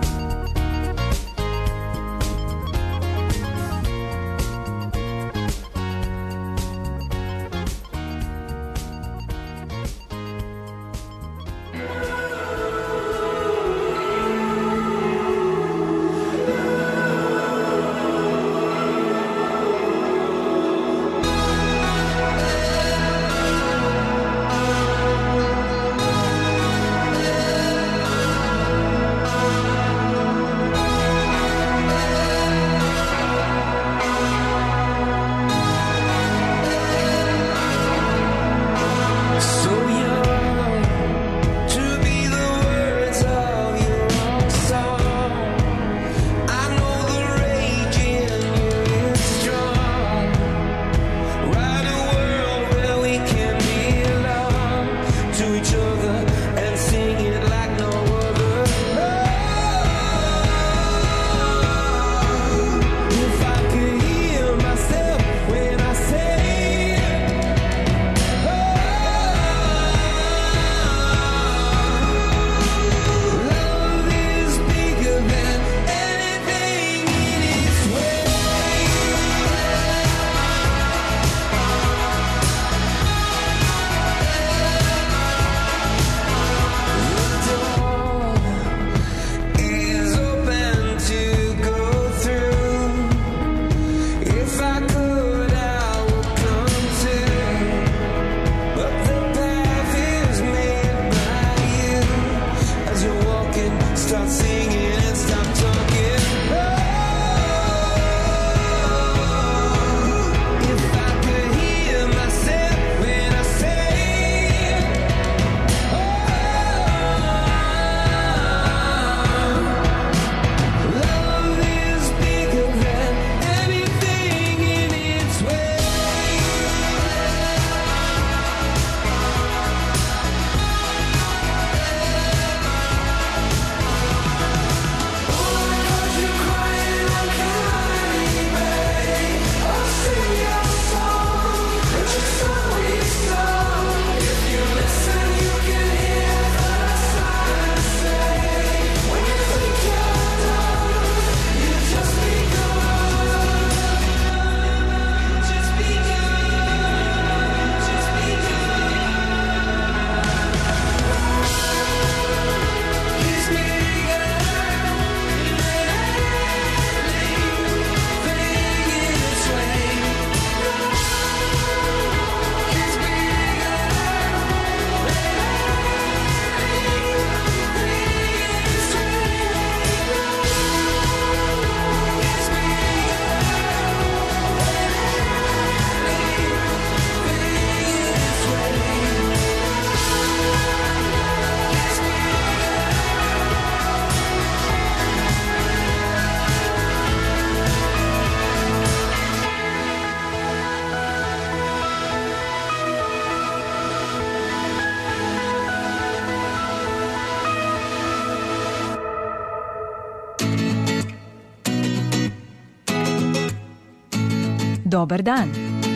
Dobar dan.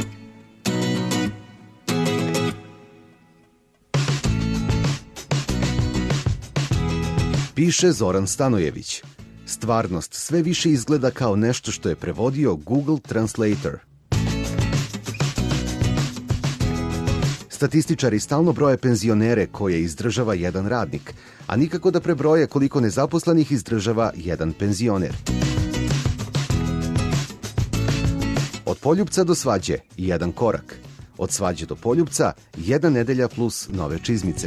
Piše Zoran Stanojević. Stvarnost sve više izgleda kao nešto što je prevodio Google Translator. Statističari stalno broje penzionere koje izdržava jedan radnik, a nikako da prebroje koliko nezaposlenih izdržava jedan penzioner. Od poljupca do svađe jedan korak. Od svađe do poljupca jedna nedelja plus nove čizmice.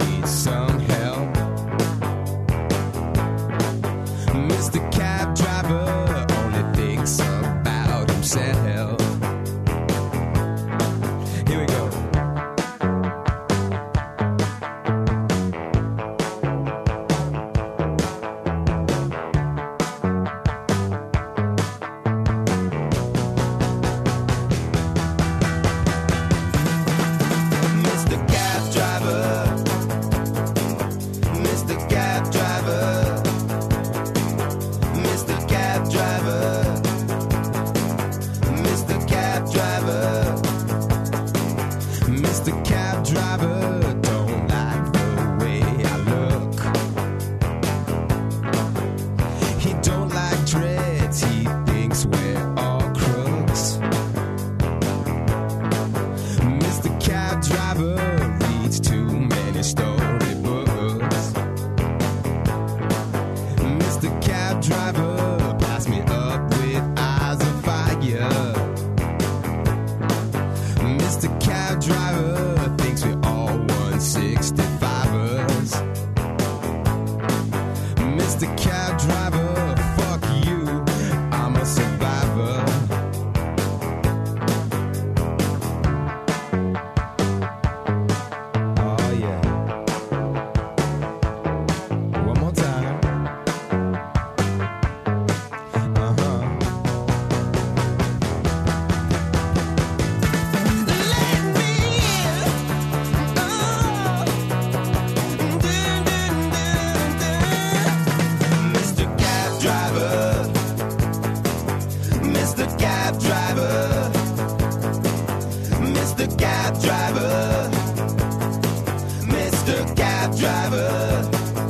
Mister Cab Driver, cab driver reads too many storybooks. Mister Cab Driver, pass me up with eyes of fire. Mister Cab Driver thinks we're all one sixty-fivers. Mister Cab Driver, fuck you, I'm a survivor. Oh yeah. One more time. Uh-huh. Let me in. Oh. Dun, dun, dun, dun. Mister Cab Driver, Mister Cab Driver, Mister Cab Driver, Mister Cab Driver.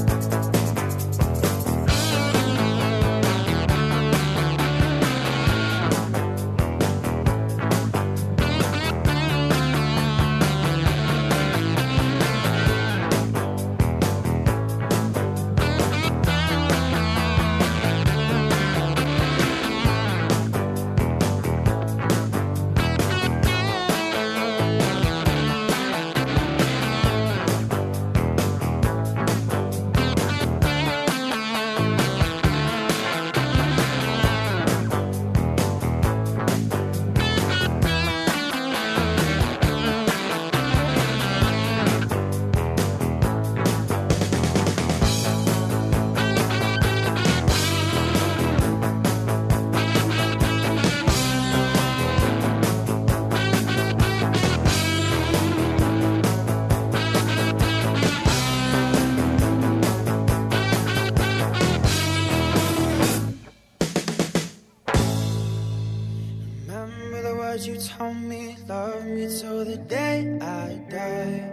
Remember the words you told me, love me till the day I die.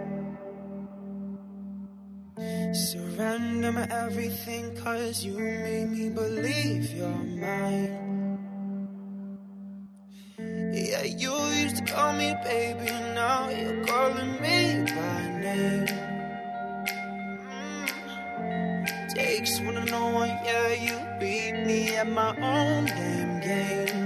Surrender my everything, cause you made me believe you're mine. Yeah, you used to call me baby, now you're calling me by name. Mm. Takes one to know one, yeah, you beat me at my own damn game.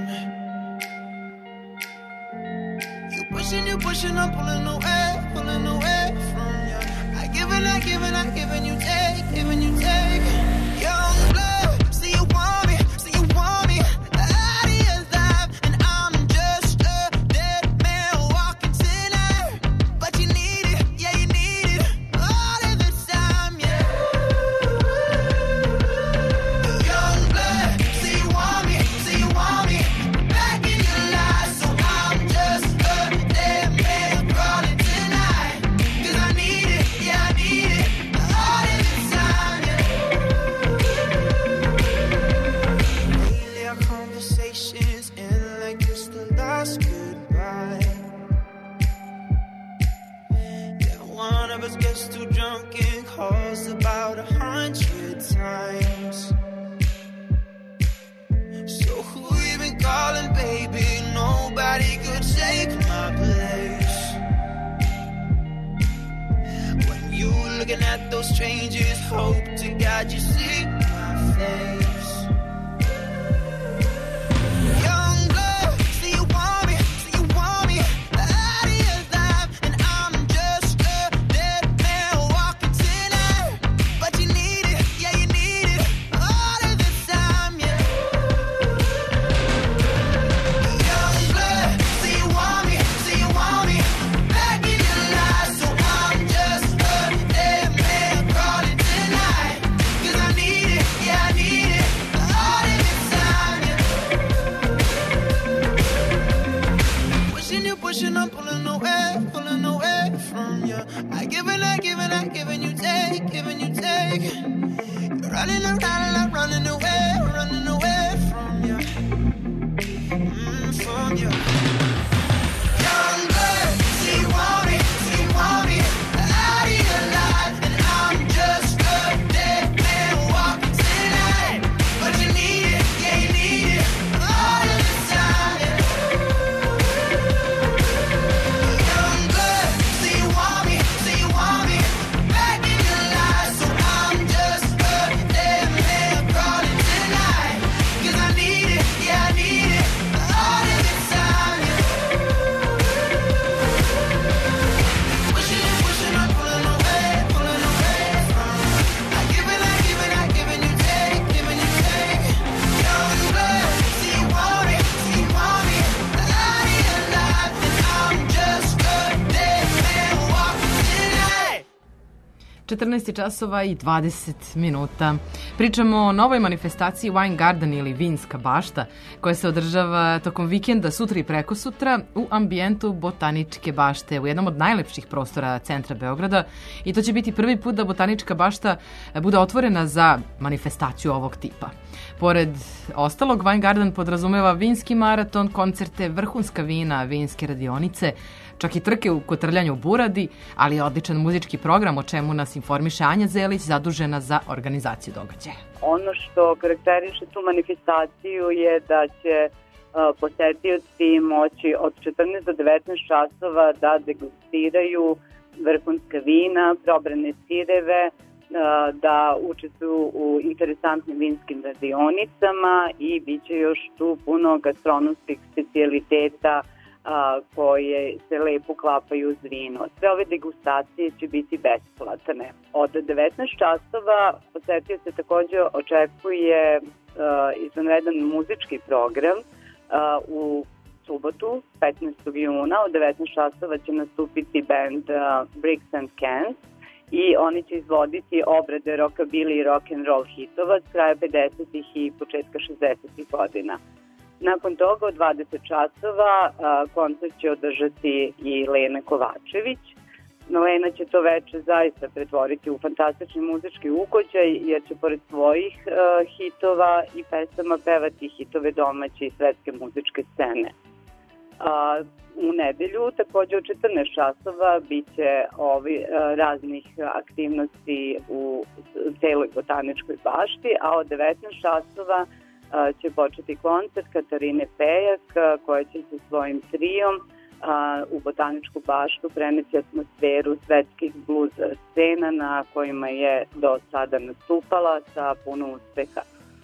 You pushing, you pushing, I'm pulling away, pulling away from you. I give and I give and I give and you take, giving you take. Young blood, see you want me, see you want me out of your life, and I'm just a dead man walking tonight. But you need it, yeah you need it all of the time, yeah. Young blood, see you want me, see you want me back in your life, so I'm just a dead man crawling tonight. 'Cause I need it, yeah I need it all of the time, yeah. Lately our conversations end like it's the last goodbye. Yeah, one of us gets too drunk and calls about a hundred times. So who you been calling, baby? Nobody could take my place. When you looking at those strangers, hope to God you see my face. Young blood, see you want me, see you want me out of your life, and I'm just a dead man walking tonight. But you need it, yeah you need it all of the time, yeah. Young blood, see you want me, see you want me back in your life, so I'm just a dead man crawling tonight. 'Cause I need it, yeah I need it all of the time, yeah. Pushing you, pushing, I'm pulling away, pulling away from you. I give and I give and I give and you take, giving you take. You're running around and I'm running away, running away from you, mm, from you. Young blood, see you want me, see you want me out of your life, and I'm just a dead man walking tonight. But you need it, yeah you need it all of the time, yeah. Young blood, četrnaest časova i dvadeset minuta. Pričamo o novoj manifestaciji Wine Garden ili Vinska bašta, koja se održava tokom vikenda sutra i prekosutra u ambijentu Botaničke bašte, u jednom od najlepših prostora centra Beograda, i to će biti prvi put da Botanička bašta bude otvorena za manifestaciju ovog tipa. Pored ostalog, Wine Garden podrazumeva vinski maraton, koncerte, vrhunska vina, vinske radionice, čak i trke u kotrljanju buradi, ali je odličan muzički program, o čemu nas informiše Anja Zelić, zadužena za organizaciju događaja. Ono što karakteriše tu manifestaciju je da će uh, posetioci moći od četrnaest do devetnaest časova da degustiraju vrhunska vina, probrane sireve, da učestvuju u interesantnim vinskim radionicama i bit će još tu puno gastronomskih specijaliteta a, koje se lepo klapaju uz vino. Sve ove degustacije će biti besplatne. Od devetnaest časova posetio se takođe očekuje a, izvanredan muzički program a, u subotu, petnaestog juna, od devetnaest časova će nastupiti band uh, Bricks and Cans i oni će izvoditi obrade rockabilly i rock and roll hitova s kraja pedesetih i početka šezdesetih godina. Nakon toga od dvadeset časova uh, koncert će održati i Lena Kovačević. Lena će to veče zaista pretvoriti u fantastični muzički ugođaj, jer će pored svojih uh, hitova i pesama pevati hitove domaće i svetske muzičke scene. A, u nedelju takođe u četrnaest časova biće ovi a, raznih aktivnosti u celoj Botaničkoj bašti, a od devetnaest časova a, će početi koncert Katarine Pejak, a, koja će sa svojim trijom a, u Botaničku baštu preneti atmosferu svetskih blues scena na kojima je do sada nastupala sa puno uspeha.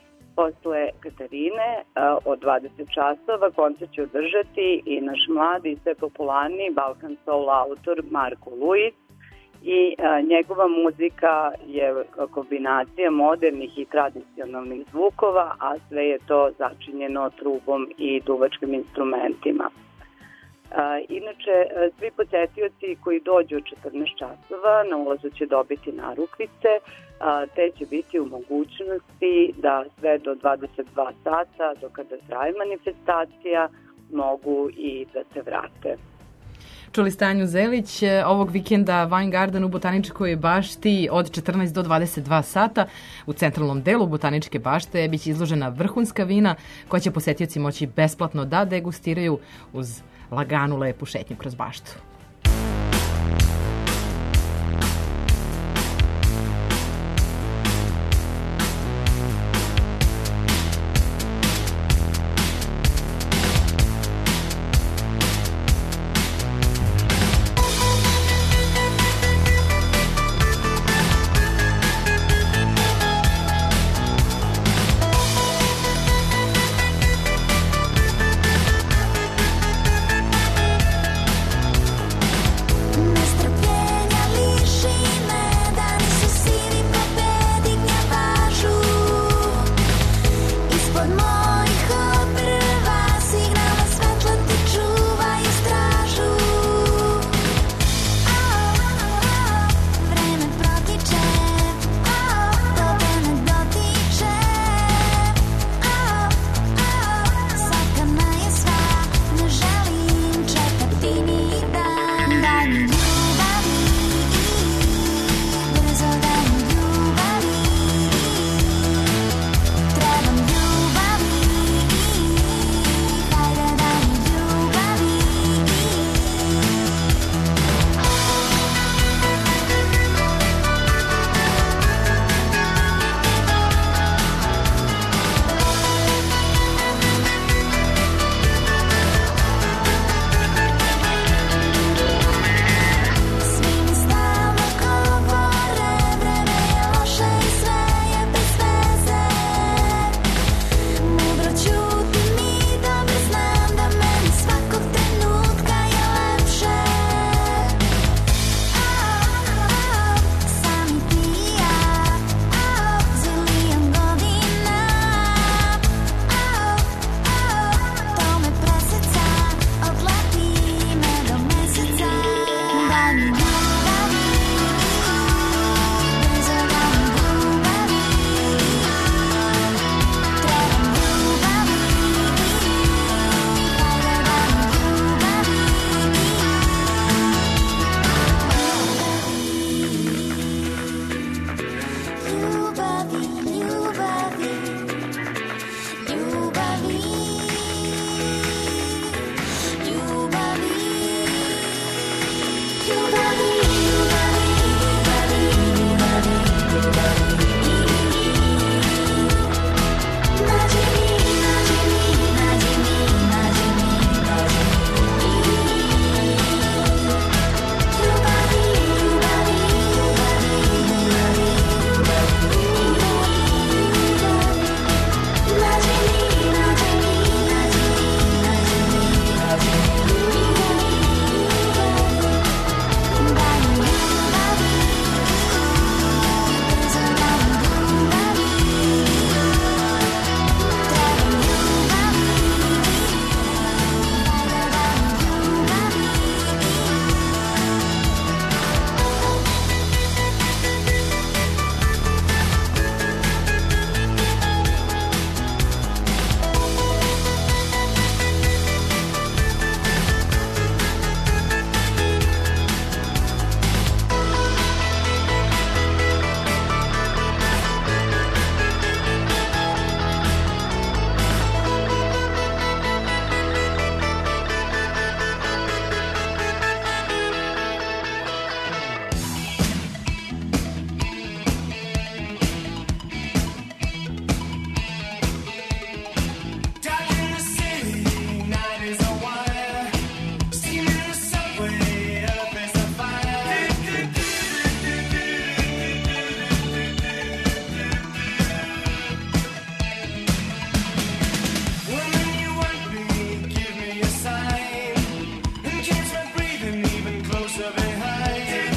Posle Katarine od dvadeset časova koncert će održati i naš mladi i sve popularni Balkan Soul autor Marko Luis i a, njegova muzika je kombinacija modernih i tradicionalnih zvukova, a sve je to začinjeno trubom i duvačkim instrumentima. A, inače, svi posetioci koji dođu u četrnaest časova na ulazu će dobiti narukvice, a, te će biti u mogućnosti da sve do dvadeset dva sata, do kada traje manifestacija, mogu i da se vrate. Čuli ste Anju Zelić. Ovog vikenda Wine Garden u Botaničkoj bašti od četrnaest do dvadeset dva sata. U centralnom delu Botaničke bašte biće izložena vrhunska vina koja će posetioci moći besplatno da degustiraju uz laganu lepu šetnju kroz baštu. are behind.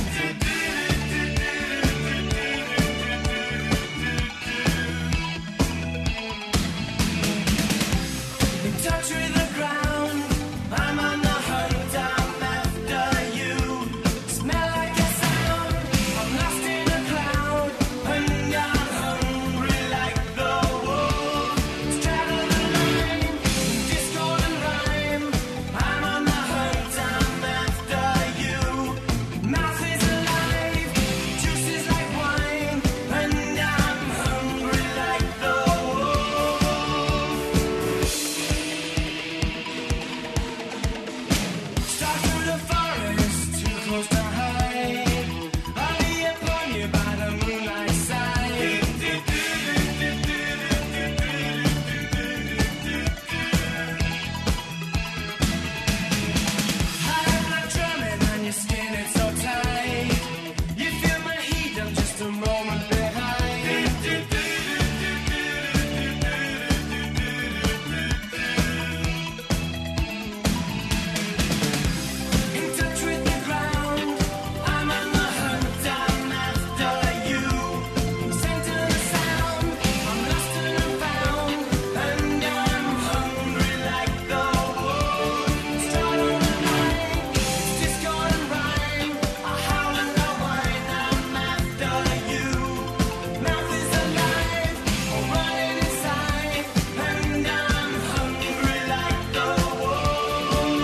In touch with the ground, I'm on the hunt, I'm after you. Smell like a sound, I'm lost in a cloud, and I'm hungry like the wolf. Straddle the line, discord and rhyme, I'm on the hunt, I'm after you. Mouth is alive, juice is like wine, and I'm hungry like the wolf. Start through the forest, too close to hide. I'll be upon you by the moonlight side. I'm not drumming on your skin, it's so tight. You feel my heat, I'm just a moment behind. In touch with the ground, I'm on the hunt, I'm after you. Center the sound, I'm lost and I'm found, and I'm hungry like the wolf. Start on the line, it's discord and rhyme. I howl and I whine, I'm after you. Mouth is alive, I'm running inside, and I'm hungry like the wolf.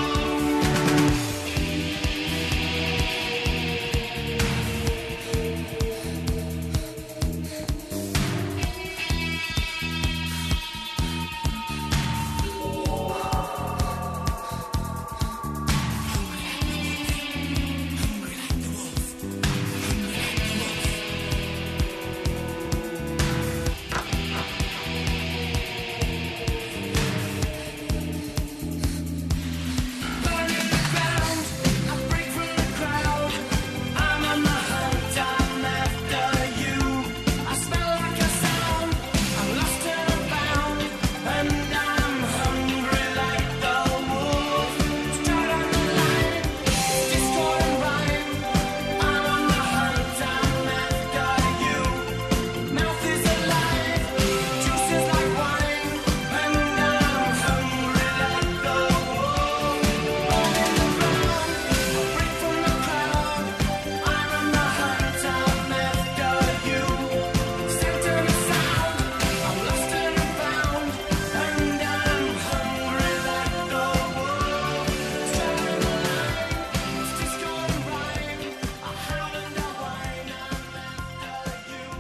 Burning the ground, I break from the crowd. I'm on the hunt, I'm after you. I smell like a sound, I'm lost and I'm found, and I'm hungry like the wolf. Straight on the line, discord and rhyme. I'm on the hunt, I'm after you. Mouth is alive, juice is like wine, and I'm hungry like the wolf. Burning the ground, I break from the crowd. I'm on the hunt, I'm after you. Center the sound, I'm lost and I'm found, and I'm hungry like the wolf. Straddle the line, it's discord and rhyme. I howl and I whine, I'm after you.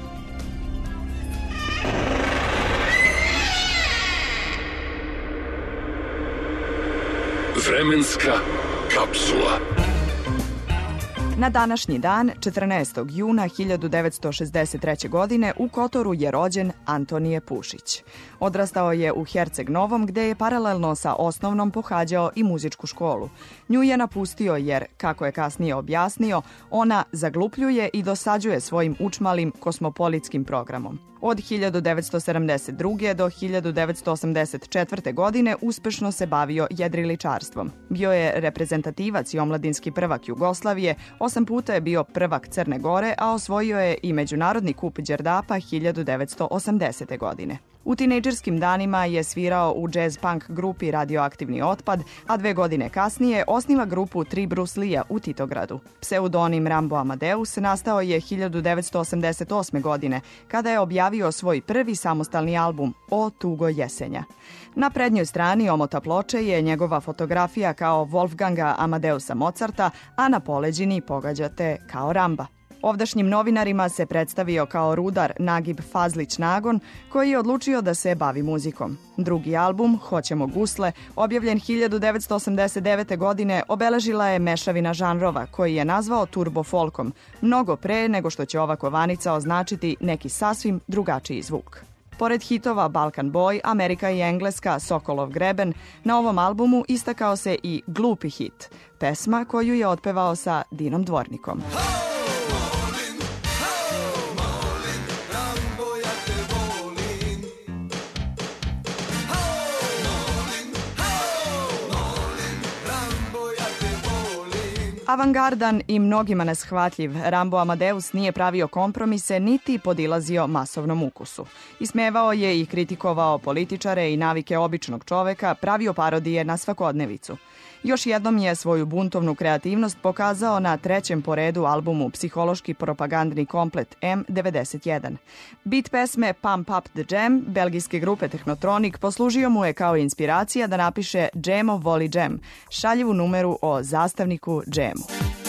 Vremenska kapsula. Na današnji dan, četrnaestog juna hiljadu devetsto šezdeset treće. godine, u Kotoru je rođen Antonije Pušić. Odrastao je u Herceg Novom, gde je paralelno sa osnovnom pohađao i muzičku školu. Nju je napustio jer, kako je kasnije objasnio, ona zaglupljuje i dosađuje svojim učmalim kosmopolitskim programom. Od hiljadu devetsto sedamdeset druge. do hiljadu devetsto osamdeset četvrte. godine uspešno se bavio jedriličarstvom. Bio je reprezentativac i omladinski prvak Jugoslavije, osam puta je bio prvak Crne Gore, a osvojio je i Međunarodni kup Đerdapa hiljadu devetsto osamdesete. godine. U tinejdžerskim danima je svirao u jazz-punk grupi Radioaktivni otpad, a dve godine kasnije osniva grupu Tri Bruce Lee-a u Titogradu. Pseudonim Rambo Amadeus nastao je hiljadu devetsto osamdeset osme. godine, kada je objavio svoj prvi samostalni album O tugo jesenja. Na prednjoj strani omota ploče je njegova fotografija kao Wolfganga Amadeusa Mozarta, a na poleđini pogađate kao Ramba. Ovdašnjim novinarima se predstavio kao rudar Nagib Fazlić Nagon, koji je odlučio da se bavi muzikom. Drugi album, Hoćemo gusle, objavljen hiljadu devetsto osamdeset devete. godine, obeležila je mešavina žanrova, koji je nazvao turbo folkom, mnogo pre nego što će ova kovanica označiti neki sasvim drugačiji zvuk. Pored hitova Balkan Boy, Amerika i Engleska, Sokolov greben, na ovom albumu istakao se i Glupi hit, pesma koju je otpevao sa Dinom Dvornikom. Avangardan i mnogima neshvatljiv, Rambo Amadeus nije pravio kompromise niti podilazio masovnom ukusu. Ismevao je i kritikovao političare i navike običnog čoveka, pravio parodije na svakodnevicu. Još jednom je svoju buntovnu kreativnost pokazao na trećem po redu albumu Psihološki propagandni komplet M devedeset jedan. Bit pesme Pump Up the Jam belgijske grupe Technotronic poslužio mu je kao inspiracija da napiše Džemo voli džem, šaljivu numeru o zastavniku džemu.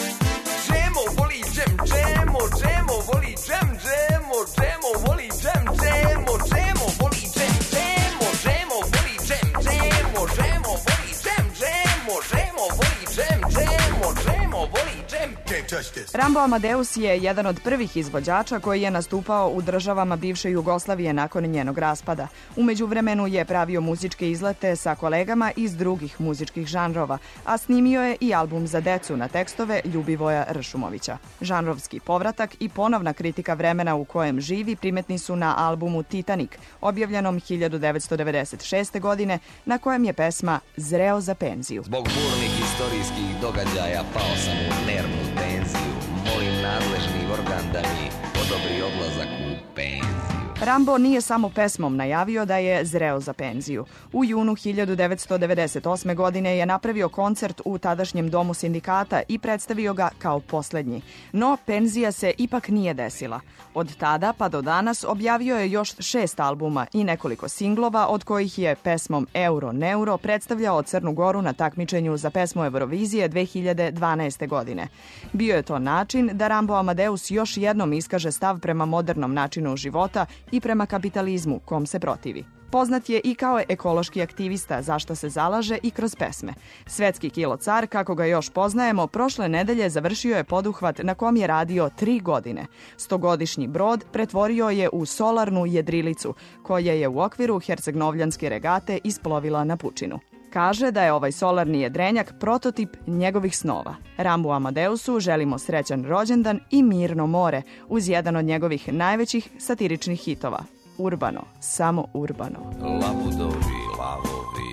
Džemo voli džem, džemo, džemo voli džem, džemo, džemo voli džem, džemo, džemo voli džem, džemo, džemo voli džem, džemo, džemo voli džem, džemo, džemo voli džem, džemo, džemo voli džem. Rambo Amadeus je jedan od prvih izvođača koji je nastupao u državama bivše Jugoslavije nakon njenog raspada. U međuvremenu je pravio muzičke izlete sa kolegama iz drugih muzičkih žanrova, a snimio je i album za decu na tekstove Ljubivoja Ršumovića. Žanrovski povratak i ponovna kritika vremena u kojem živi primetni su na albumu Titanik, objavljenom hiljadu devetsto devedeset šeste. godine, na kojem je pesma Zreo za penziju. Zbog burnih historijskih događaja pao sam u nervnu tenziju. Molim nadležni organ da mi odobri odlazak u penziju. Rambo nije samo pesmom najavio da je zreo za penziju. U junu hiljadu devetsto devedeset osme. godine je napravio koncert u tadašnjem domu sindikata i predstavio ga kao poslednji. No, penzija se ipak nije desila. Od tada pa do danas objavio je još šest albuma i nekoliko singlova, od kojih je pesmom Euro Neuro predstavljao Crnu Goru na takmičenju za pesmu Eurovizije dve hiljade dvanaeste. godine. Bio je to način da Rambo Amadeus još jednom iskaže stav prema modernom načinu života i prema kapitalizmu kom se protivi. Poznat je i kao ekološki aktivista, za što se zalaže i kroz pesme. Svetski kilocar, kako ga još poznajemo, prošle nedelje završio je poduhvat na kom je radio tri godine. Stogodišnji brod pretvorio je u solarnu jedrilicu, koja je u okviru hercegnovljanske regate isplovila na pučinu. Kaže da je ovaj solarni jedrenjak prototip njegovih snova. Rambu Amadeusu želimo srećan rođendan i mirno more uz jedan od njegovih najvećih satiričnih hitova. Urbano, samo urbano. Labudovi, lavovi,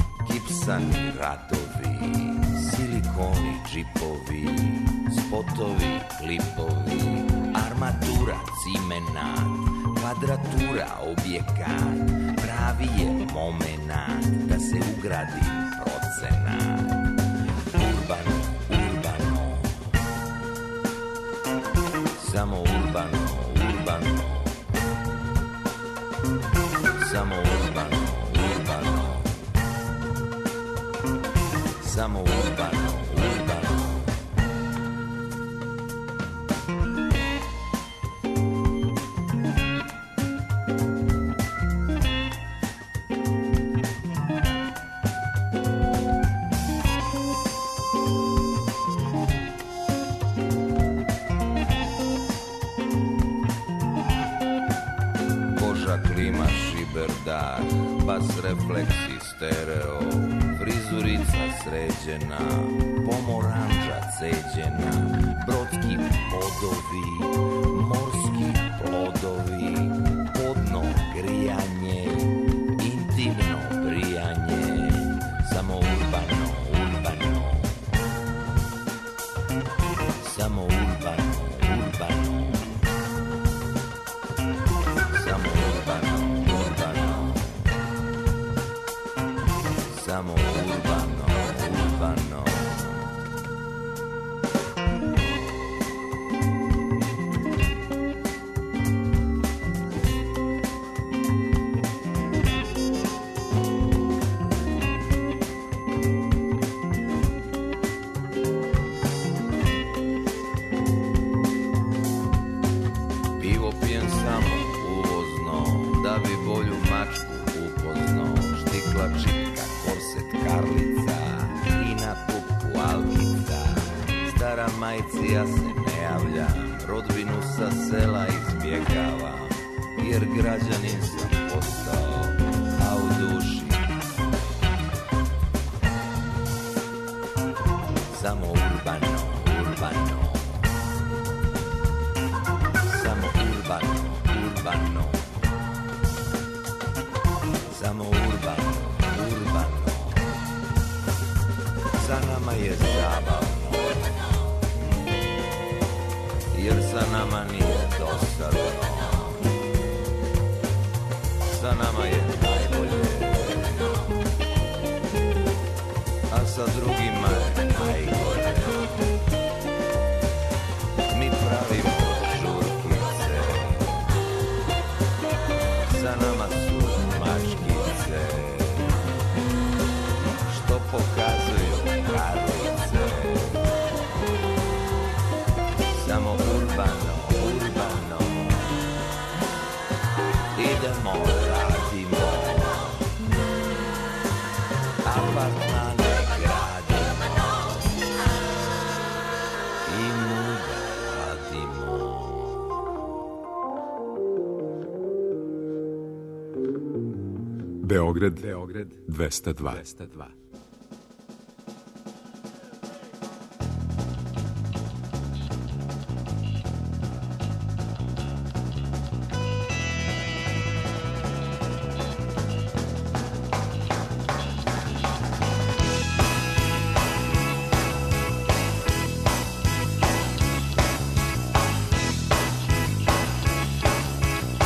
gipsani radovi, silikoni džipovi, spotovi, klipovi, armatura, cimenat, kvadratura, objekat, pravi je momenat da se ugradi procenat. Urbano, urbano, samo urbano, urbano, samo urbano, urbano, samo urbano, urbano. Klima, šiberdah, bas refleksi, stereo, frizurica sređena, pomoranđa ceđena, brodski podovi, morski plodovi, podno grijanje, intimno brijanje, samo urbano, urbano, samo urbano, urbano. Samo urbano, urbano. Pivo pijem samo uvozno, da bi bolju mačku upoznao. Štikla čipka, korset karlica, i na pupku alkica. Stara majci ja se ne javljam, rodbinu sa sela izbjegavam, jer građanin sam postao, a u duši samo urbano, urbano, samo urbano, urbano, samo urbano, urbano, za nama je zabavno. nama je najbolje, a sa drugima je najgore. Mi pravimo žurkice, za nama su mačkice, što pokazuju karlice. Samo urbano, urbano, idemo, radimo, apartmane gradimo i muda radimo. Beograd, Beograd dvesta dva.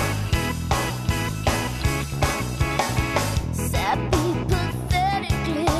Sad people pathetically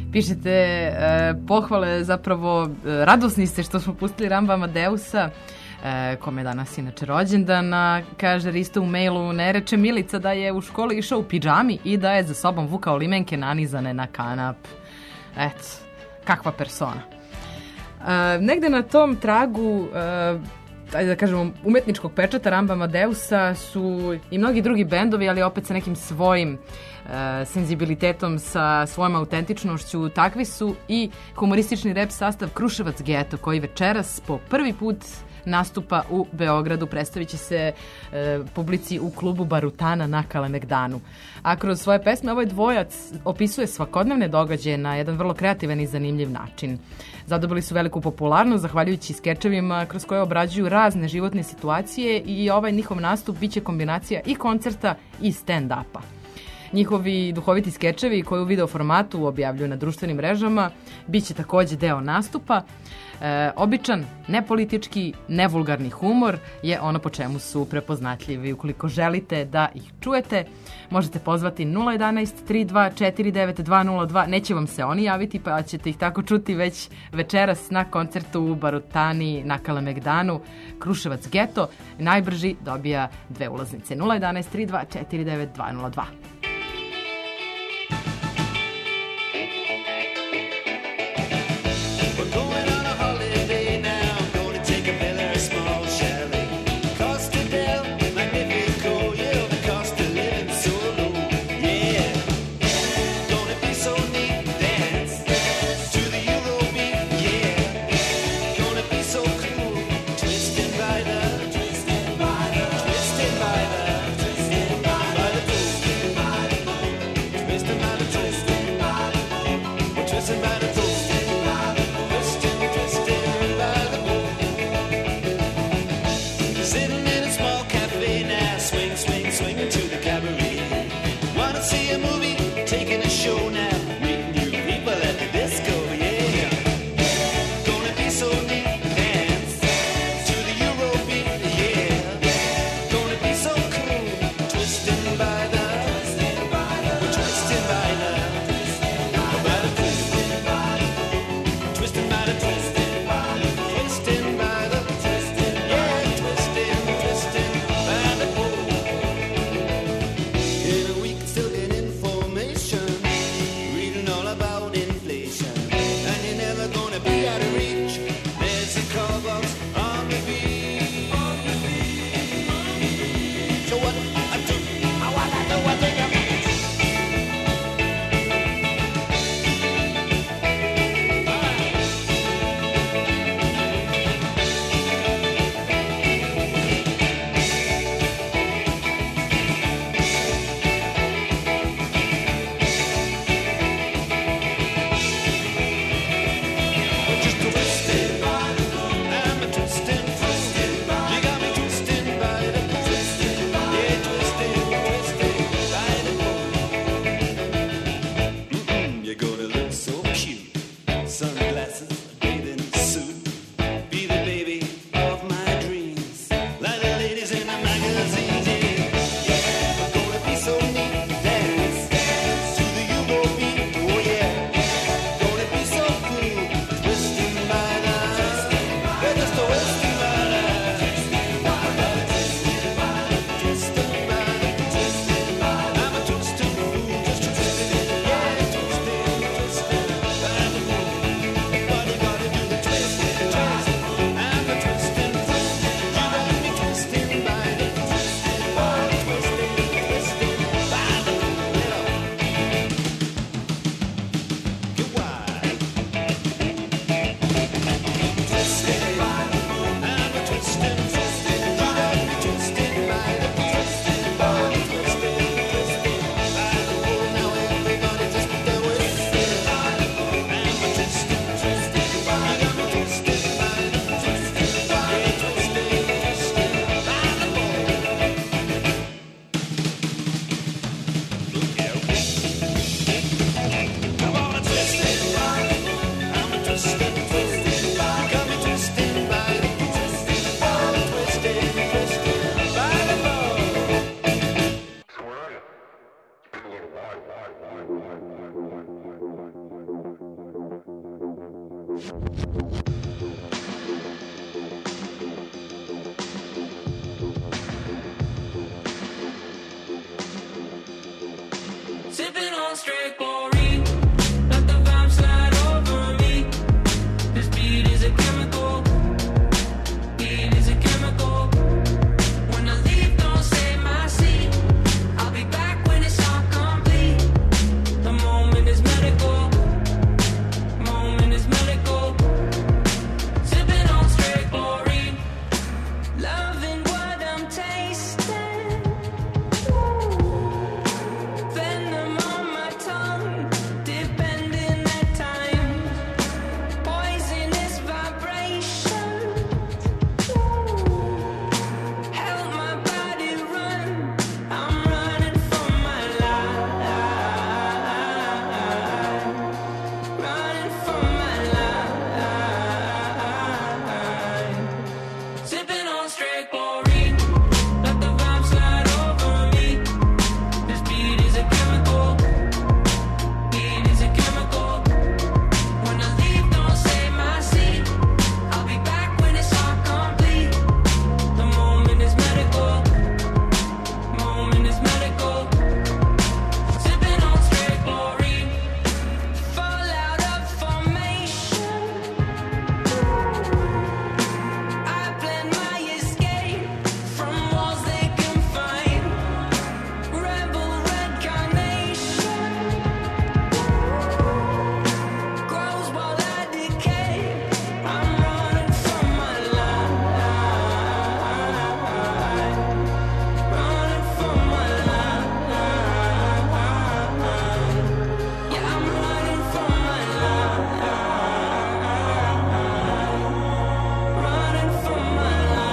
Pišete e, pohvale, zapravo e, radosni ste što smo pustili Ramba Amadeusa, e, kome je danas inače rođendan, a kaže Risto u mailu, ne reče Milica da je u školi išao u pidžami i da je za sobom vukao limenke nanizane na kanap. Eto, kakva persona. E, negde na tom tragu, e, ajde da kažemo, umetničkog pečata Ramba Amadeusa su i mnogi drugi bendovi, ali opet sa nekim svojim e, senzibilitetom, sa svojom autentičnošću. Takvi su i humoristični rap sastav Kruševac Geto, koji večeras po prvi put nastupa u Beogradu. Predstavit će se e, publici u klubu Barutana na Kalemegdanu. A kroz svoje pesme ovaj dvojac opisuje svakodnevne događaje na jedan vrlo kreativan i zanimljiv način. Zadobili su veliku popularnost zahvaljujući skečevima kroz koje obrađuju razne životne situacije i ovaj njihov nastup biće kombinacija i koncerta i stand-upa. Njihovi duhoviti skečevi koji u video formatu objavljuju na društvenim mrežama biće takođe deo nastupa. E, običan, nepolitički, nevulgarni humor je ono po čemu su prepoznatljivi. Ukoliko želite da ih čujete, možete pozvati nula jedanaest tri dva četiri devet dva nula dva. Neće vam se oni javiti, pa ćete ih tako čuti već večeras na koncertu u Barutani na Kalemegdanu. Kruševac Geto najbrži dobija dve ulaznice. nula jedanaest tri dva četiri devet dva nula dva. Twisted by the, twisted by the, twisted by the, Sipping on straight chlorine, let the vibe slide over me. This beat is a chemical, beat is a chemical. When I leave, don't say my seat. I'll be back when it's all complete. The moment is medical, moment is medical. Sipping on straight chlorine, loving what I'm tasting. Venom on my tongue, depending at times. Poisonous vibration, help my body run. I'm running for my life, running for my life. Sipping on straight chlorine, let the vibe slide over me. This beat is a chemical, beat is a chemical. When I leave, don't say my seat. I'll be back when it's all complete. The moment is medical, moment is medical. Sipping on straight chlorine, fall out of formation. I plan my escape from walls they confine. Rebel red carnation grows while I decay. I'm running from my life, running from my life. Yeah, I'm running from my life, running from my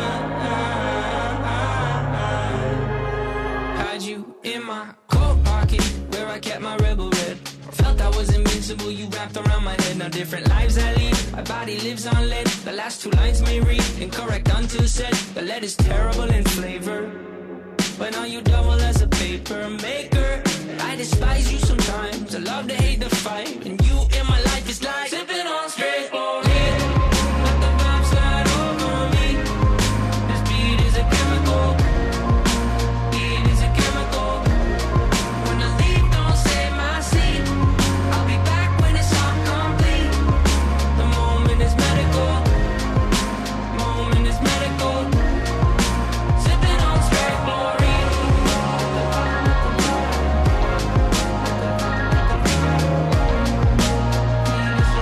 life. Had you in my coat pocket where I kept my rebel red. Felt I was invincible, you wrapped around my head. Now different lives I lead, my body lives on lead. The last two lines may read incorrect until said. The lead is terrible in flavor, but now you double as a paper maker. I despise you sometimes, I love to hate the fight. And you in my life is like sipping on straight chlorine. Let the vibe slide over me. This beat is a chemical, beat is a chemical. When I leave, don't say my seat. I'll be back when it's all complete. The moment is medical, moment is medical. Sipping on straight chlorine. Beat is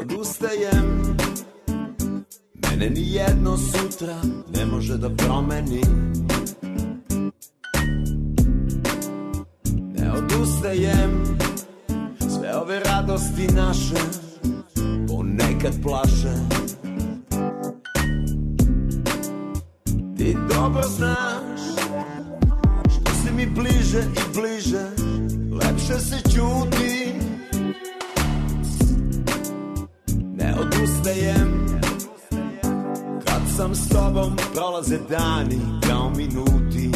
odustajem. Mene ni jedno sutra ne može da promeni. Ne odustajem, sve ove radosti naše ponekad plaše. Ti dobro znaš, što si mi bliže i bliže, lepše se ćuti. Ne odustajem, kad sam s tobom prolaze dani kao minuti.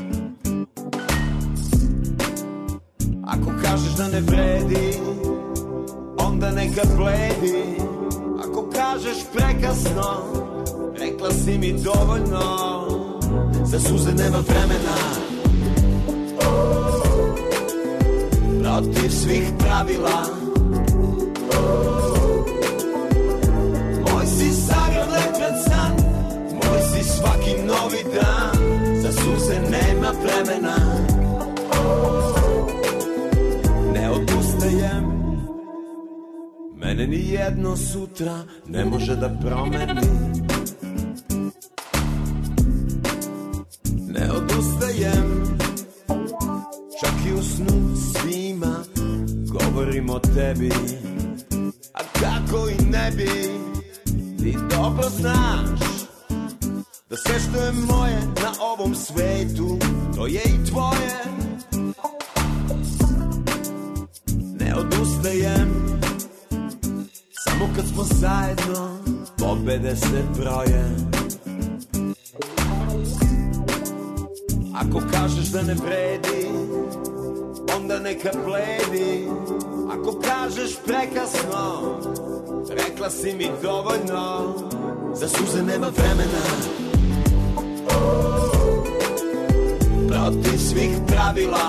Ako kažeš da ne vredi, onda neka bledi. Ako kažeš prekasno, rekla si mi dovoljno. Za suze nema vremena, protiv svih pravila. Moj si zagrljen pred san, moj si svaki novi dan. Za suze nema vremena, ne odustajem. Mene ni jedno sutra ne može da promeni. Ne odustajem, čak i u snu svima govorim o tebi. A kako i ne bi, ti dobro znaš da sve što je moje na ovom svetu, to je i tvoje. Ne odustajem, samo kad smo zajedno, pobede se broje. Ako kažeš da ne vredi, onda neka bledi. Ako kažeš prekasno, rekla si mi dovoljno. Za suze nema vremena, protiv svih pravila.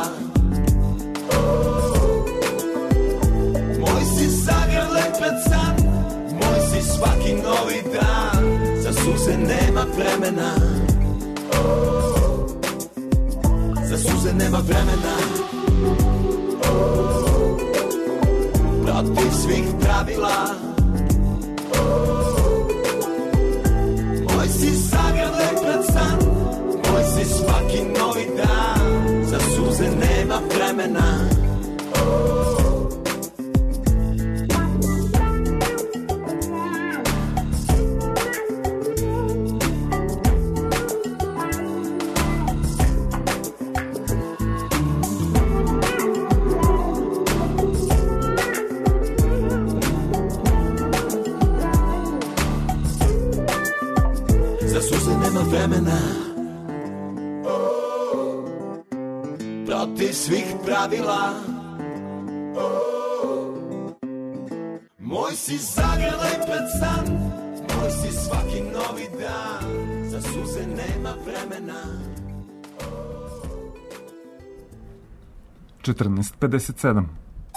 Moj si zagrljen pred san, moj si svaki novi dan. Za suze nema vremena, za suze nema vremena, protiv svih pravila. Moj si zagrljen pred san, moj si svaki novi dan. Za suze nema vremena. Protiv svih pravila. Moj si zagrljen pred san, moj si svaki novi dan. Za suze nema vremena. četrnaest pedeset sedam.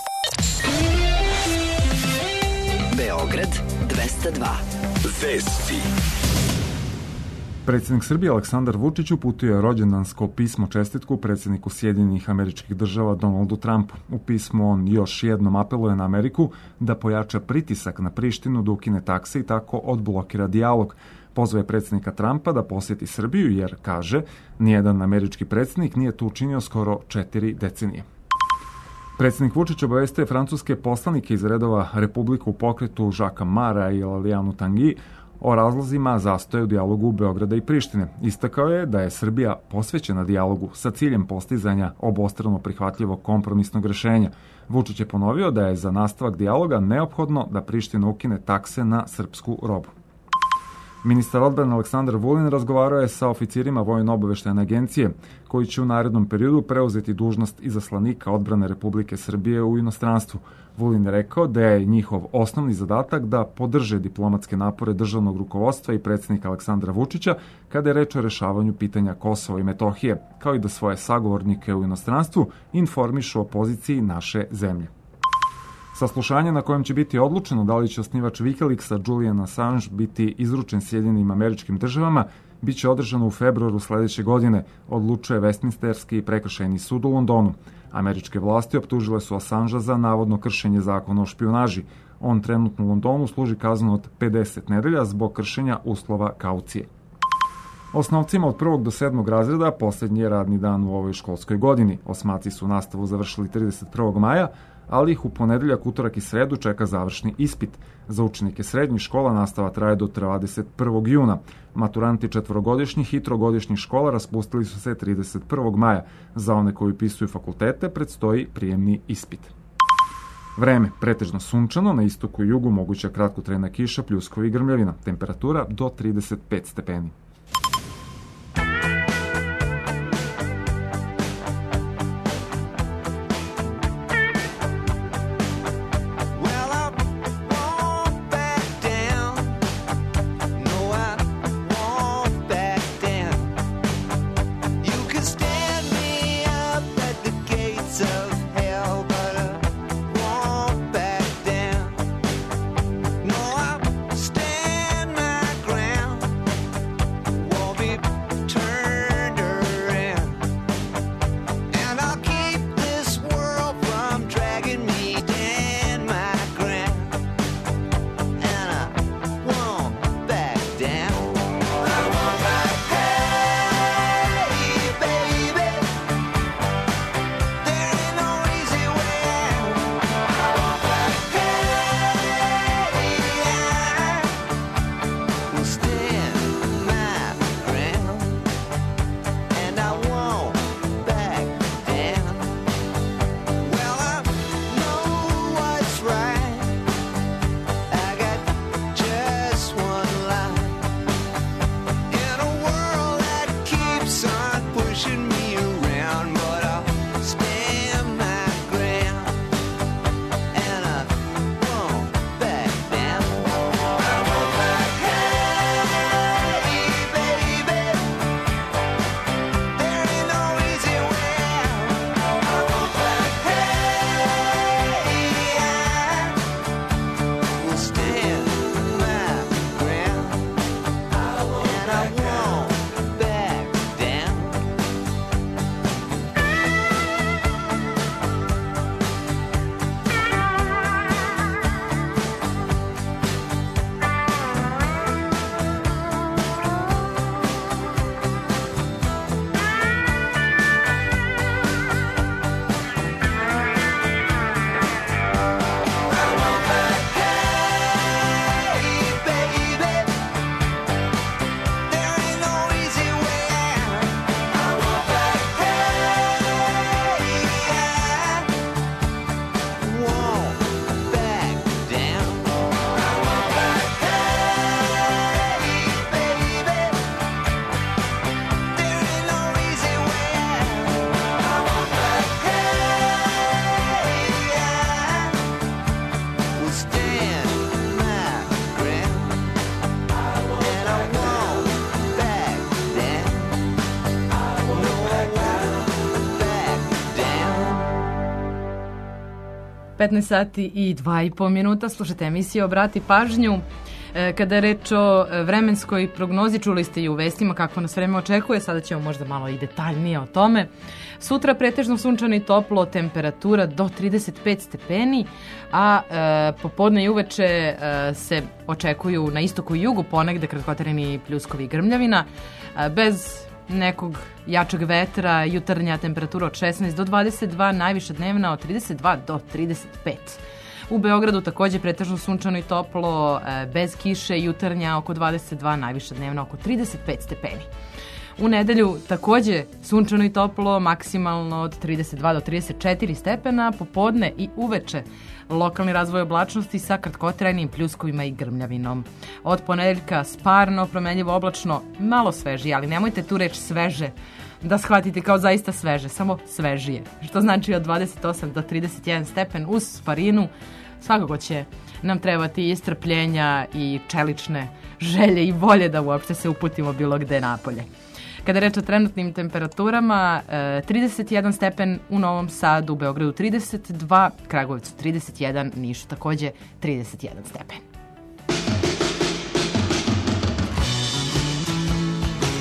Beograd dvesta dva. Vesti. Predsjednik Srbije Aleksandar Vučić uputio je rođendansko pismo čestitku predsjedniku Sjedinjenih Američkih Država Donaldu Trumpu. U pismu on još jednom apeluje na Ameriku da pojača pritisak na Prištinu, da ukine takse i tako odblokira dijalog. Pozvao je predsjednika Trumpa da posjeti Srbiju jer, kaže, nijedan američki predsjednik nije to učinio skoro četiri decenije. Predsjednik Vučić obavestio je francuske poslanike iz redova Republika u pokretu Žaka Mara i Lalijanu Tanguy o razlozima zastoja u dijalogu Beograda i Prištine. Istakao je da je Srbija posvećena dijalogu sa ciljem postizanja obostrano prihvatljivog kompromisnog rešenja. Vučić je ponovio da je za nastavak dijaloga neophodno da Priština ukine takse na srpsku robu. Ministar odbrane Aleksandar Vulin razgovarao je sa oficirima Vojno-obaveštajne agencije, koji će u narednom periodu preuzeti dužnost izaslanika odbrane Republike Srbije u inostranstvu. Vulin je rekao da je njihov osnovni zadatak da podrže diplomatske napore državnog rukovodstva i predsjednika Aleksandra Vučića kada je reč o rešavanju pitanja Kosova i Metohije, kao i da svoje sagovornike u inostranstvu informišu o poziciji naše zemlje. Saslušanje na kojem će biti odlučeno da li će osnivač Wikileaksa Julian Assange biti izručen Sjedinjenim Američkim Državama biće održano u februaru sledeće godine, odlučuje Westminsterski prekršajni sud u Londonu. Američke vlasti optužile su Assangea za navodno kršenje zakona o špijunaži. On trenutno u Londonu služi kaznu od pedeset nedelja zbog kršenja uslova kaucije. Osnovcima od prvog do sedmog razreda poslednji je radni dan u ovoj školskoj godini. Osmaci su nastavu završili trideset prvog maja, ali ih u ponedeljak, utorak i sredu čeka završni ispit. Za učenike srednjih škola nastava traje do dvadeset prvog juna. Maturanti četvorogodišnjih i trogodišnjih škola raspustili su se trideset prvog maja. Za one koji upisuju fakultete predstoji prijemni ispit. Vreme, pretežno sunčano, na istoku i jugu moguća kratkotrajna kiša, pljuskovi i grmljavina. Temperatura do trideset pet stepeni. petnaest sati i dva i po minuta, slušate emisiju Obrati pažnju. E, kada je reč o vremenskoj prognozi, čuli ste i u vestima kako nas vreme očekuje, sada ćemo možda malo i detaljnije o tome. Sutra pretežno sunčano i toplo, temperatura do trideset pet stepeni, a e, popodne i uveče e, se očekuju na istoku i jugu ponegde kratkotrajni pljuskovi i grmljavina, e, bez nekog jačeg vetra, jutarnja temperatura od šesnaest do dvadeset dva, najviša dnevna od trideset dva do trideset pet. U Beogradu takođe pretežno sunčano i toplo, bez kiše, jutarnja oko dvadeset dva, najviša dnevna oko trideset pet stepeni. U nedelju takođe sunčano i toplo, maksimalno od trideset dva do trideset četiri stepena, popodne i uveče lokalni razvoj oblačnosti sa kratkotrajnim pljuskovima i grmljavinom. Od ponedeljka sparno, promenljivo oblačno, malo svežije, ali nemojte tu reč sveže da shvatite kao zaista sveže, samo svežije, što znači od dvadeset osam do trideset jedan stepen uz sparinu. Svakako će nam trebati i strpljenja i čelične želje i volje da uopšte se uputimo bilo gde napolje. Kada je reč o trenutnim temperaturama, trideset jedan stepen u Novom Sadu, u Beogradu trideset dva, Kragujevcu trideset jedan, Nišu takođe trideset jedan stepen.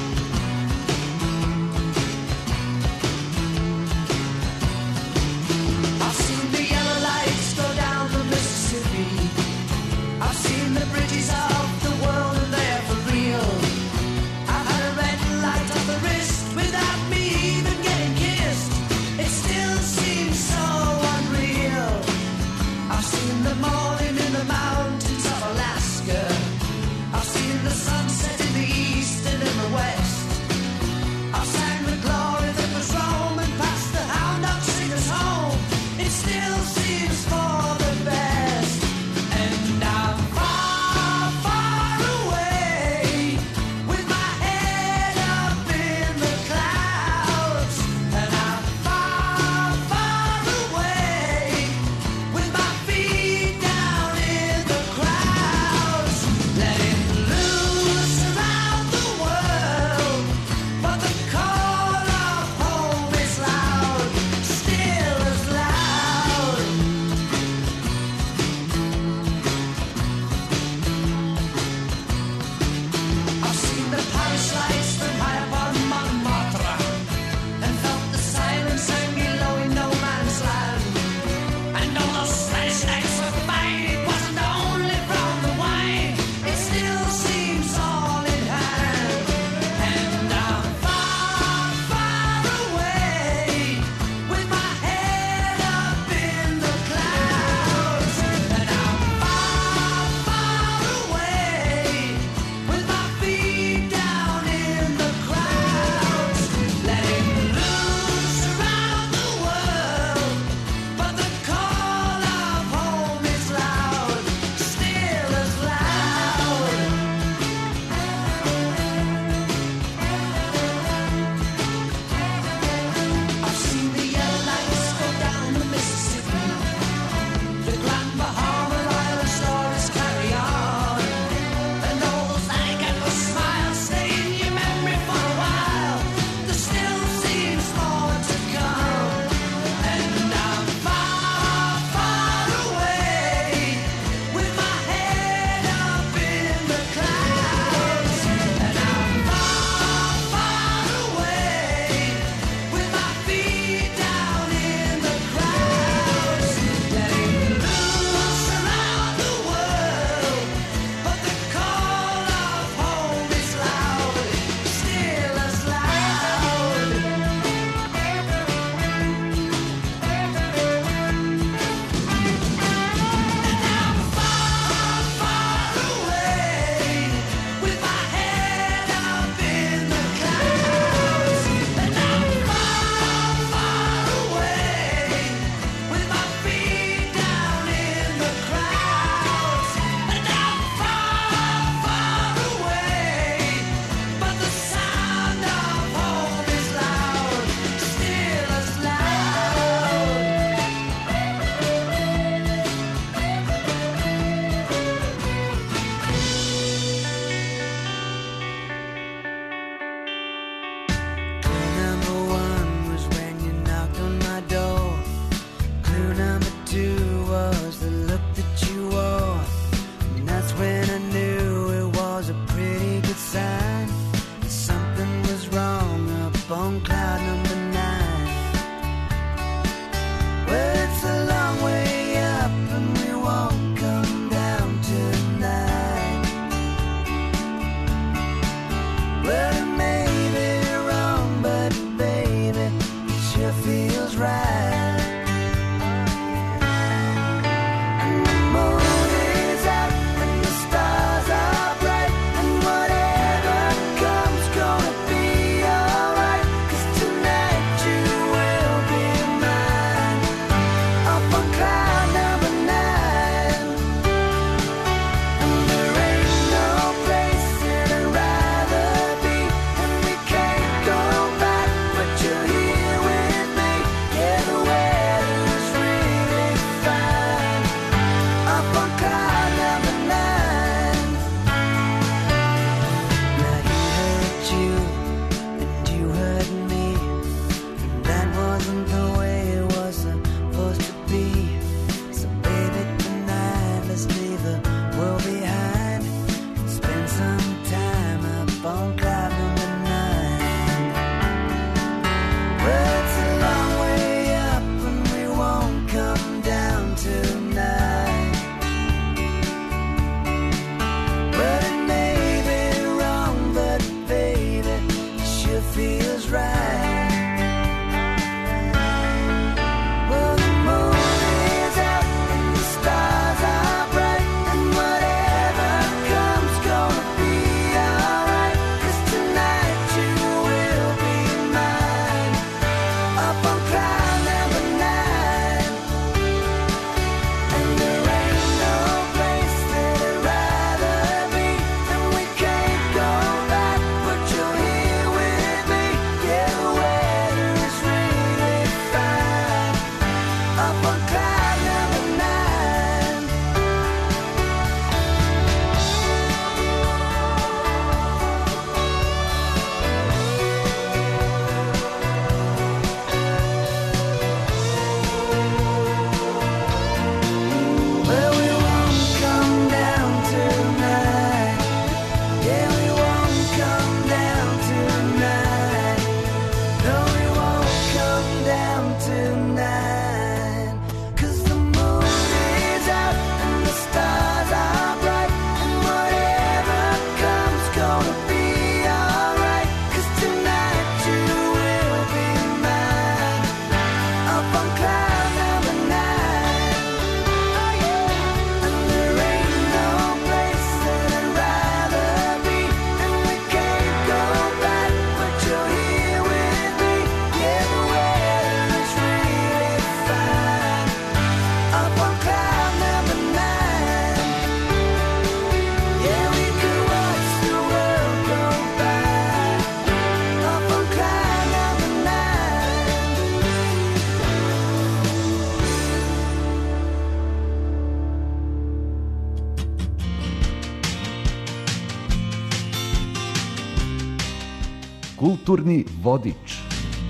Kulturni vodič.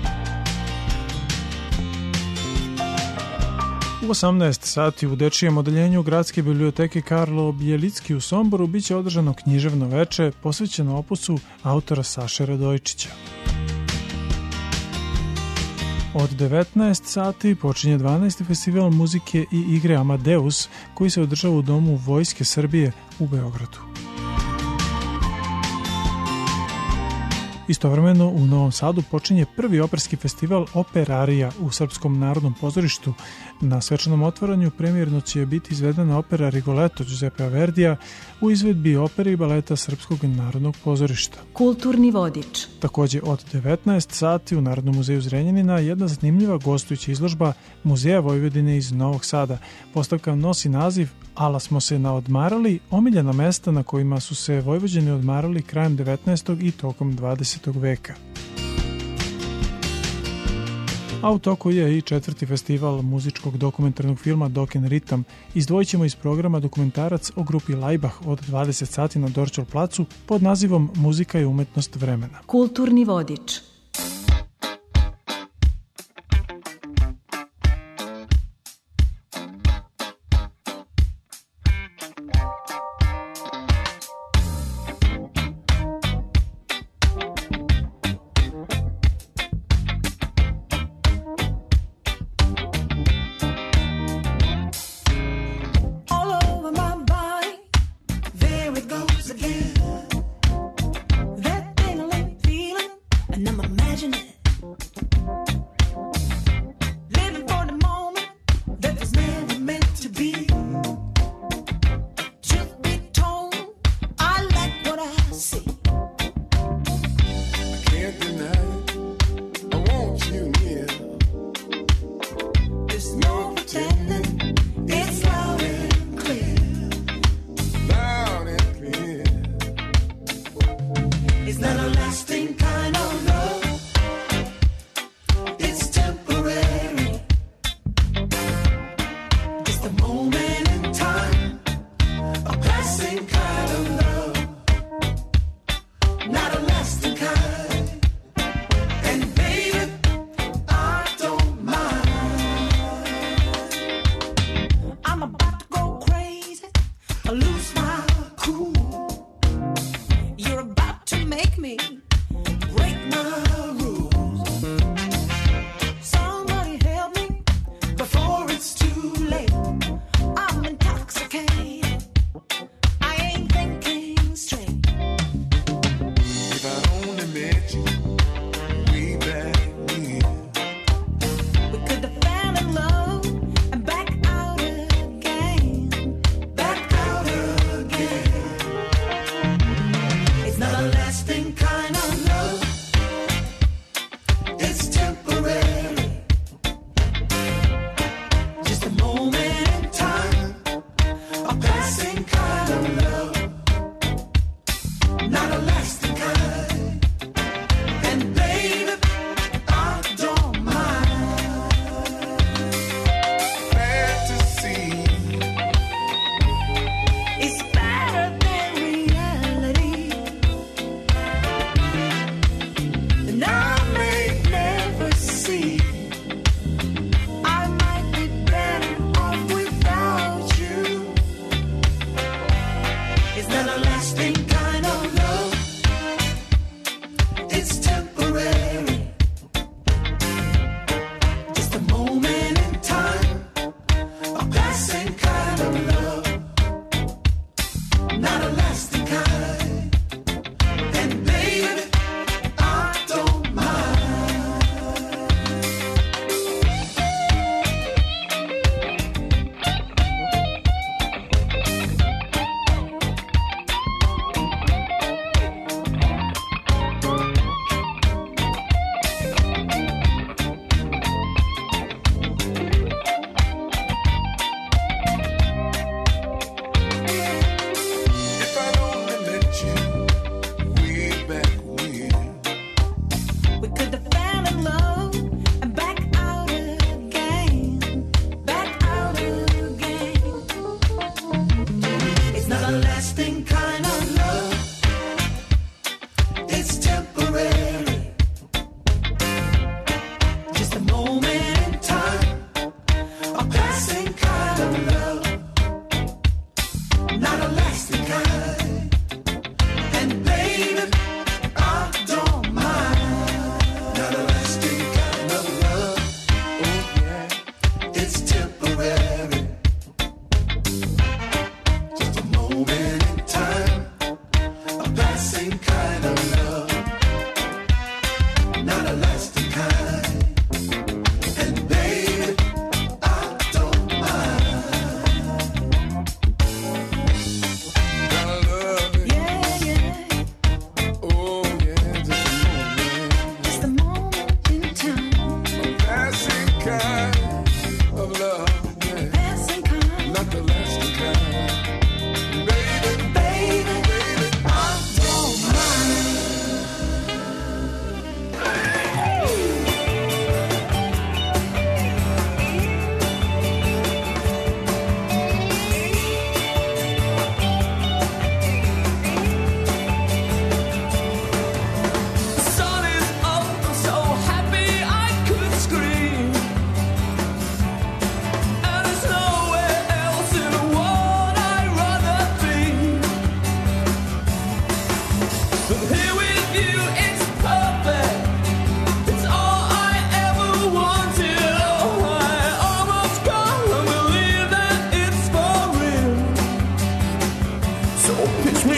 U osamnaest sati u dečijem odeljenju Gradske biblioteke Karlo Bjelicki u Somboru biće održano književno veče posvećeno opusu autora Saše Radojčića. Od devetnaest sati počinje dvanaesti festival muzike i igre Amadeus koji se održava u Domu Vojske Srbije u Beogradu. Istovremeno u Novom Sadu počinje prvi operski festival Operarija u Srpskom narodnom pozorištu. Na svečanom otvaranju premijerno će biti izvedena opera Rigoletto Giuseppea Verdija u izvedbi opere i baleta Srpskog narodnog pozorišta. Kulturni vodič. Takođe od devetnaest sati u Narodnom muzeju Zrenjanina jedna zanimljiva gostujuća izložba Muzeja Vojvodine iz Novog Sada. Postavka nosi naziv Ala smo se naodmarali, omiljena mesta na kojima su se Vojvođani odmarali krajem devetnaestog i tokom dvadesetog veka. A u toku je i četvrti festival muzičkog dokumentarnog filma Doken Ritam. Izdvojit ćemo iz programa dokumentarac o grupi Laibach od dvadeset sati na Dorćol placu pod nazivom Muzika i umetnost vremena. Kulturni vodič. And I'm a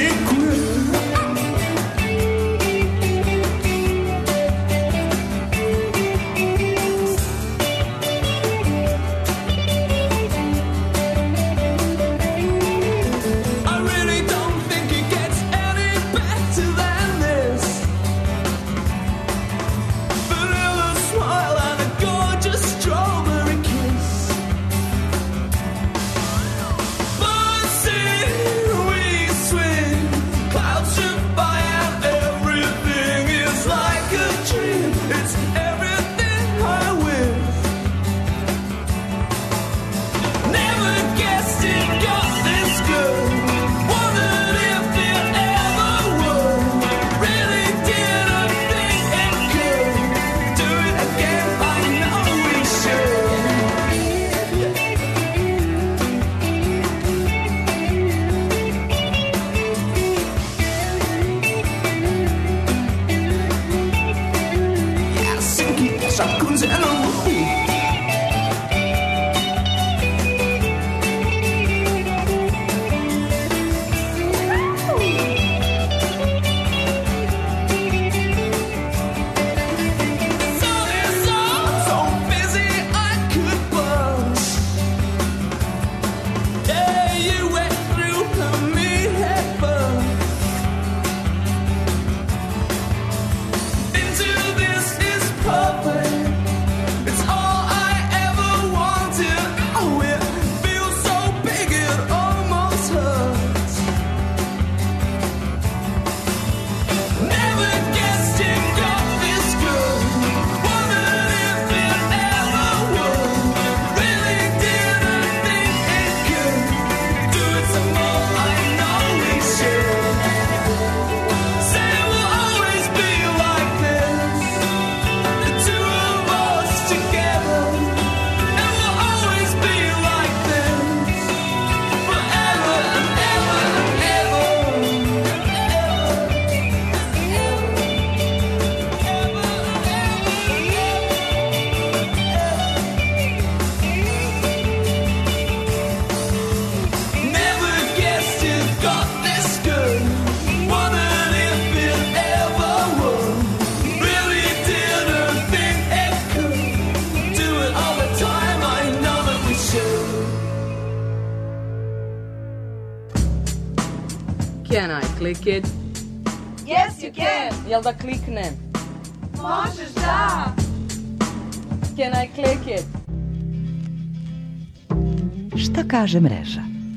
Can I click it? Yes, you can. Jel da kliknem? Možeš, da. Can I click it? Šta kaže mreža?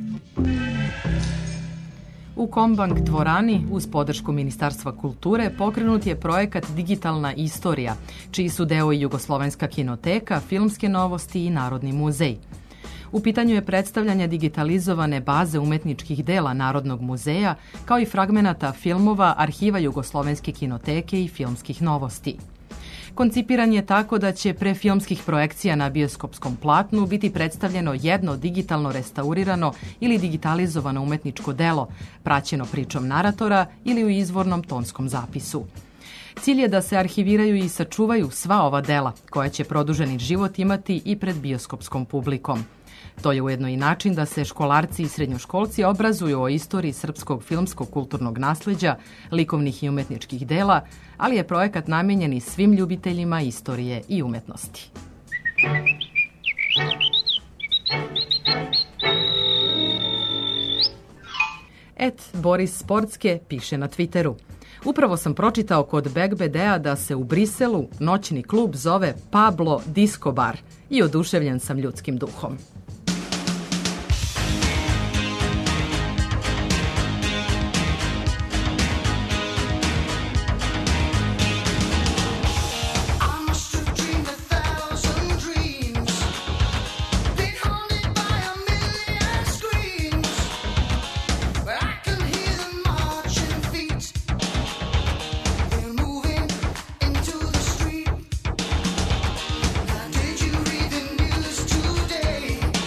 U Kombank dvorani, uz podršku Ministarstva kulture, pokrenut je projekat Digitalna istorija, čiji su deo i Jugoslovenska kinoteka, Filmske novosti i Narodni muzej. U pitanju je predstavljanje digitalizovane baze umetničkih dela Narodnog muzeja, kao i fragmenata filmova, arhiva Jugoslovenske kinoteke i Filmskih novosti. Koncipiran je tako da će pre filmskih projekcija na bioskopskom platnu biti predstavljeno jedno digitalno restaurirano ili digitalizovano umetničko delo, praćeno pričom naratora ili u izvornom tonskom zapisu. Cilj je da se arhiviraju i sačuvaju sva ova dela, koja će produženi život imati i pred bioskopskom publikom. To je ujedno i način da se školarci i srednjoškolci obrazuju o istoriji srpskog filmskog kulturnog nasleđa, likovnih i umetničkih dela, ali je projekat namenjen i svim ljubiteljima istorije i umetnosti. Et Boris Sportske piše na Twitteru. Upravo sam pročitao kod Begbedea da se u Briselu noćni klub zove Pablo Disco Bar i oduševljen sam ljudskim duhom. Did you read the news today?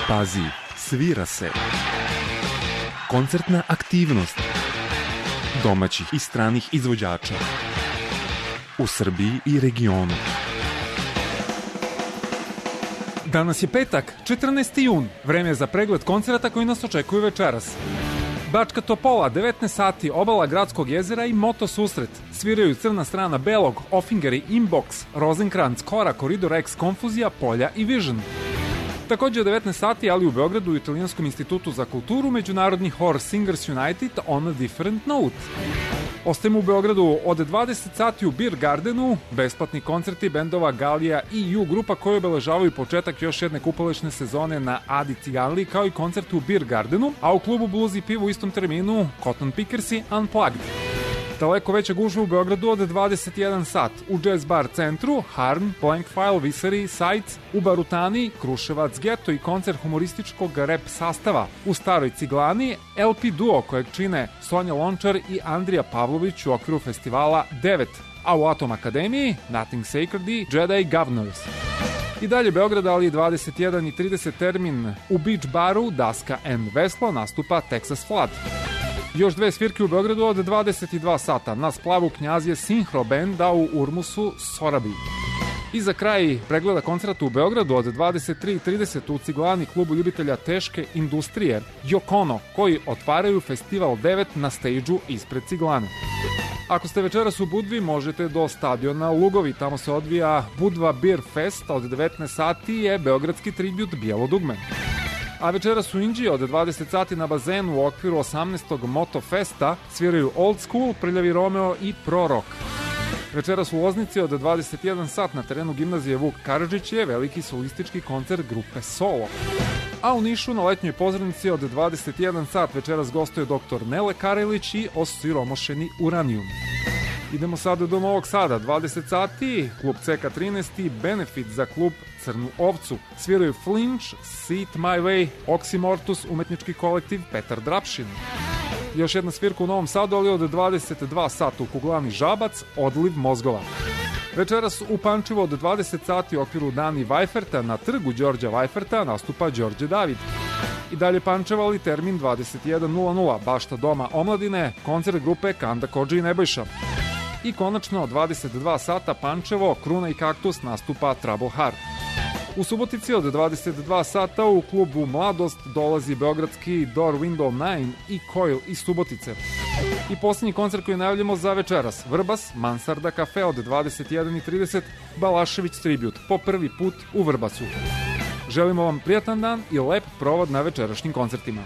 Pazi, svira se. Koncertna aktivnost domaćih i stranih izvođača u Srbiji i regionu. Danas je petak, četrnaesti jun. Vreme je za pregled koncerata koji nas očekuju večeras. Bačka Topola, devetnaest sati, obala Gradskog jezera i moto susret. Sviraju Crna strana Belog, Offingeri, Inbox, Rosenkrantz, Kora, Koridor X, Konfuzija, Polja i Vision. Takođe o devetnaest sati, ali u Beogradu u Italijanskom institutu za kulturu, međunarodni hor Singers United on a Different Note. Ostajemo u Beogradu od dvadeset sati u Beer Gardenu, besplatni koncerti bendova Galija i U grupa koji obeležavaju početak još jedne kupolečne sezone na Adi Ciganli, kao i koncert u Beer Gardenu, a u klubu Blues i pivo u istom terminu Cotton Pickersi Unplugged. Daleko veća gužva u Beogradu od dvadeset jedan sat. U Jazz Bar centru, Harn, Blank File, Viseri, Sites, u Barutani, Kruševac, Geto i koncert humorističkog rap sastava. U Staroj Ciglani, L P duo kojeg čine Sonja Lončar i Andrija Pavlović u okviru festivala devet. A u Atom Akademiji, Nothing Sacred i Jedi Governors. I dalje Beograd, ali dvadeset jedan i trideset termin. U Beach Baru, Daska and Veslo nastupa Texas Flood. Još dve svirke u Beogradu od dvadeset dva sata. Na splavu Knjazije Sinhro benda u Urmusu Sorabi. I za kraj pregleda koncerta u Beogradu od dvadeset tri i trideset u Ciglani, klubu ljubitelja teške industrije Yokono, koji otvaraju festival devet na stage-u ispred Ciglane. Ako ste večeras u Budvi, možete do stadiona Lugovi, tamo se odvija Budva Beer Fest, od devetnaest sati je beogradski tribut Bijelo dugme. A večeras u Inđiji od dvadeset sati na bazenu u okviru osamnaestog Moto Festa sviraju Old School, Prljavi Romeo i Prorok. Večeras u Loznici od dvadeset jedan sat na terenu gimnazije Vuk Karadžić je veliki solistički koncert grupe Solo. A u Nišu na letnjoj pozornici od dvadeset jedan sat večeras gostuje doktor Nele Karelić i osiromašeni uranijum. Idemo sada do Novog Sada, dvadeset sati, klub C K trinaest i Benefit za klub Crnu ovcu. Sviraju Flinch, See It My Way, Oxymortus, umetnički kolektiv Petar Drapšin. Još jedna svirka u Novom Sadu, ali od dvadeset dva sata u Kuglani Žabac, Odliv mozgova. Večeras u Pančevu od dvadeset sati u okviru Dani Vajferta na trgu Đorđa Vajferta nastupa Đorđe David. I dalje Pančeva, ali termin dvadeset jedan nula nula, bašta Doma omladine, koncert grupe Kanda Kodži i Nebojša. I konačno dvadeset dva sata Pančevo, Kruna i Kaktus nastupa Trouble Heart. U Subotici od dvadeset dva sata u klubu Mladost dolazi beogradski Door Window devet i Coil iz Subotice. I posljednji koncert koji najavljamo za večeras, Vrbas, Mansarda kafe od dvadeset jedan i trideset, Balašević tribut, po prvi put u Vrbasu. Želimo vam prijatan dan i lep provod na večerašnjim koncertima.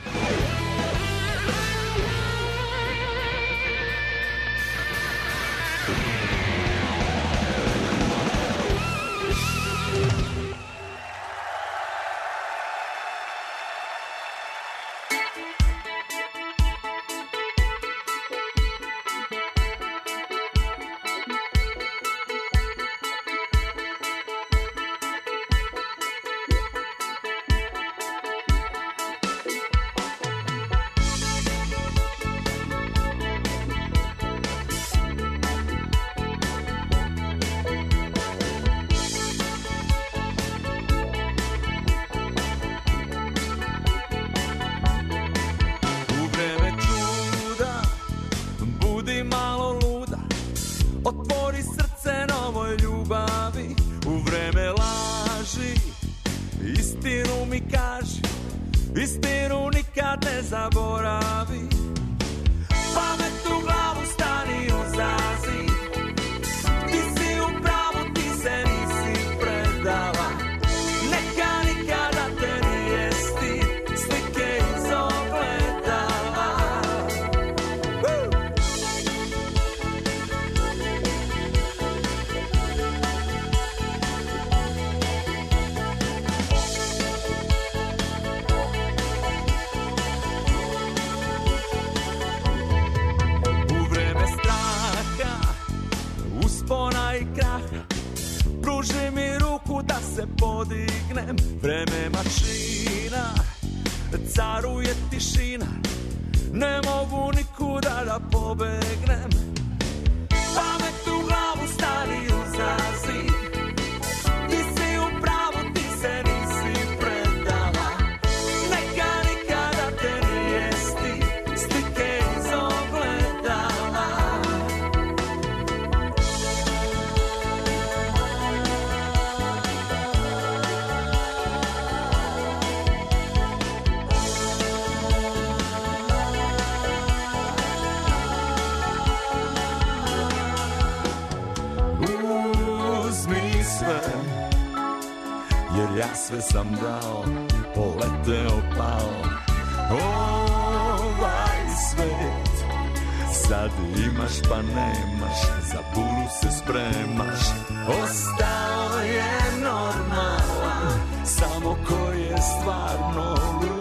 jer ja sve sam dao, poleteo pao. Ovaj svet sad imaš pa nemaš, za buru se spremaš. Ostao je normalan samo ko je stvarno lud.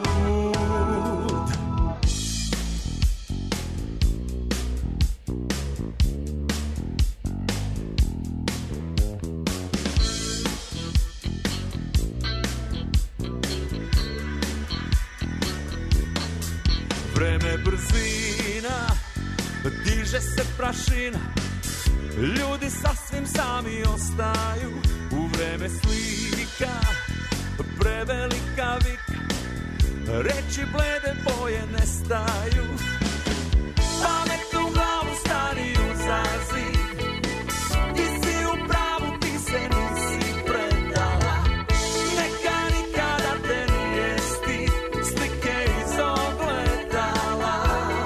Vreme brzina, diže se prašina, ljudi sasvim sami ostaju. U vreme slika, prevelika vika, reči blede boje nestaju. Pamet u glavu stari uzazi, ti si u pravu, ti se nisi predala. Neka nikada te nije stid, slike iz ogledala.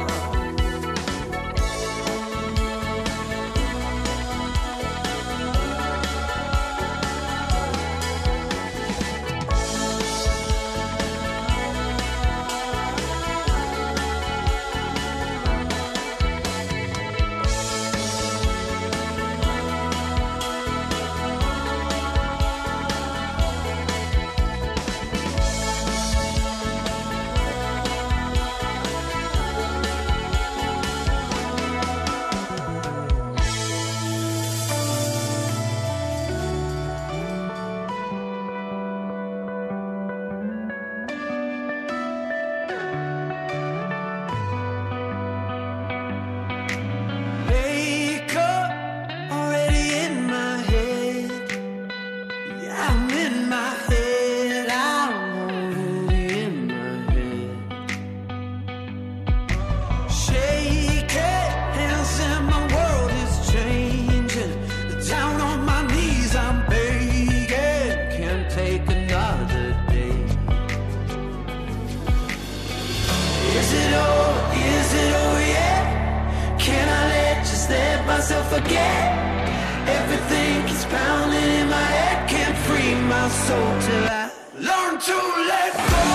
Myself again. Everything keeps pounding in my head. Can't free my soul till I learn to let go.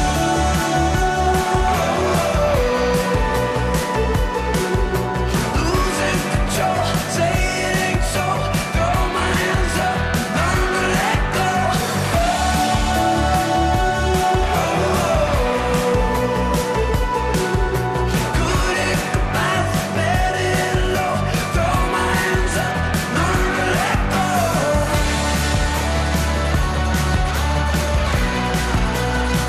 Losing control, say it ain't so. Throw my hands up, learn to let go. Good and goodbyes, bad and low. Throw my hands up, learn to let go.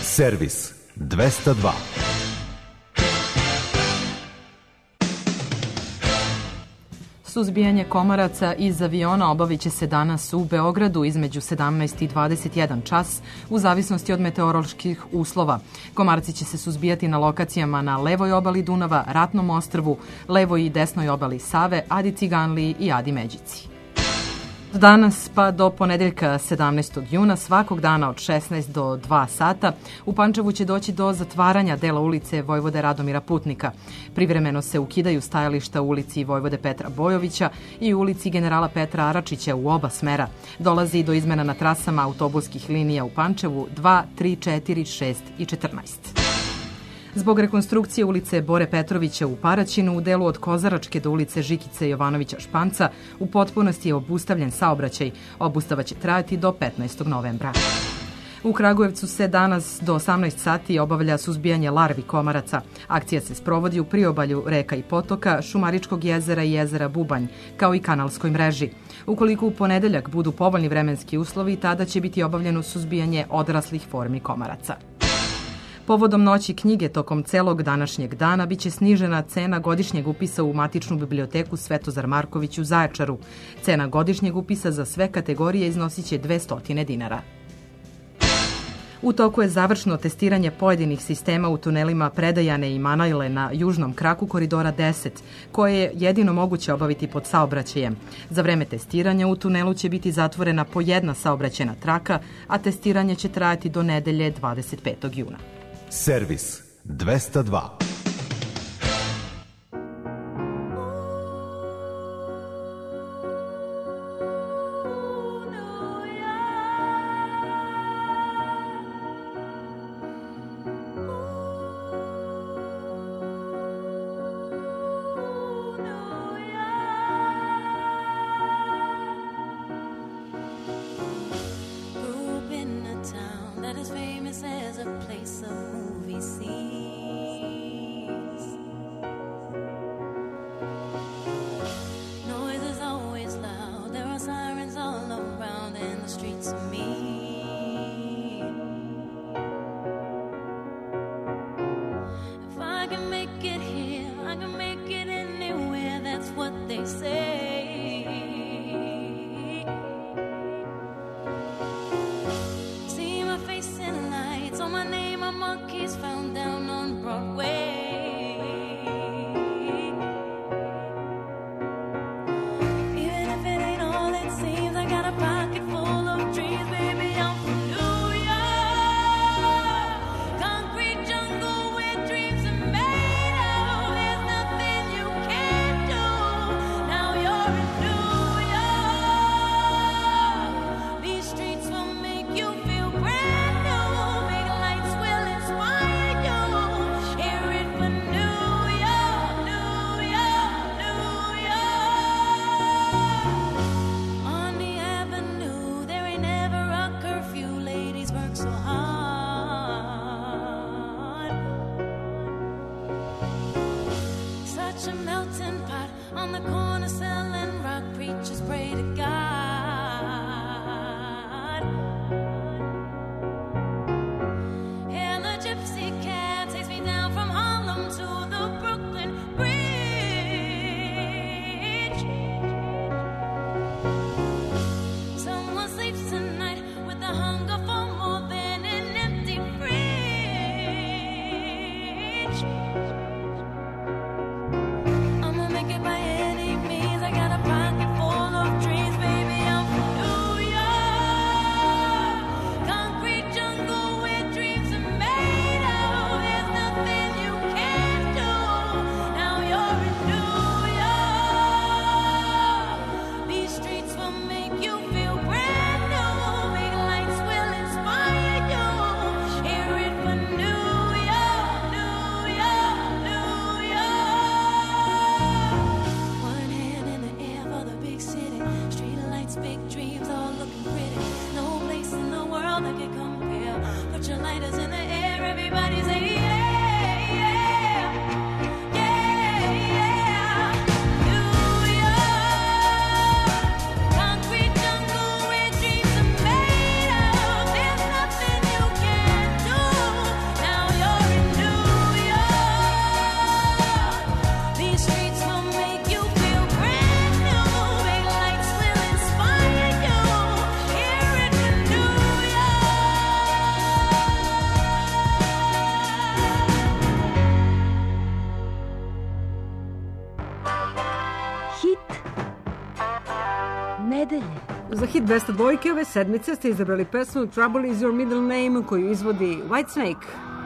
Servis dvesta dva. Suzbijanje komaraca iz aviona obavit će se danas u Beogradu između sedamnaest i dvadeset jedan čas u zavisnosti od meteoroloških uslova. Komarci će se suzbijati na lokacijama na levoj obali Dunava, Ratnom ostrvu, levoj i desnoj obali Save, Adi Ciganliji i Adi Međici. Od danas pa do ponedeljka sedamnaestog juna svakog dana od šesnaest do dva sata u Pančevu će doći do zatvaranja dela ulice Vojvode Radomira Putnika. Privremeno se ukidaju stajališta u ulici Vojvode Petra Bojovića i ulici Generala Petra Aračića u oba smera. Dolazi do izmena na trasama autobuskih linija u Pančevu dva, tri, četiri, šest i četrnaest. Zbog rekonstrukcije ulice Bore Petrovića u Paraćinu u delu od Kozaračke do ulice Žikice Jovanovića Španca u potpunosti je obustavljen saobraćaj. Obustava će trajati do petnaestog novembra. U Kragujevcu se danas do osamnaest sati obavlja suzbijanje larvi komaraca. Akcija se sprovodi u priobalju reka i potoka, Šumaričkog jezera i jezera Bubanj, kao i kanalskoj mreži. Ukoliko u ponedeljak budu povoljni vremenski uslovi, tada će biti obavljeno suzbijanje odraslih formi komaraca. Povodom noći knjige tokom celog današnjeg dana biće snižena cena godišnjeg upisa u matičnu biblioteku Svetozar Marković u Zaječaru. Cena godišnjeg upisa za sve kategorije iznosit će dvesta dinara. U toku je završno testiranje pojedinih sistema u tunelima Predajane i Manajle na južnom kraku koridora deset, koje je jedino moguće obaviti pod saobraćajem. Za vreme testiranja u tunelu će biti zatvorena po jedna saobraćajna traka, a testiranje će trajati do nedelje dvadeset petog juna. Servis dvesta dva. Hit dvesta dva ove sedmice ste izabrali pesmu Trouble is your middle name koju izvodi Whitesnake.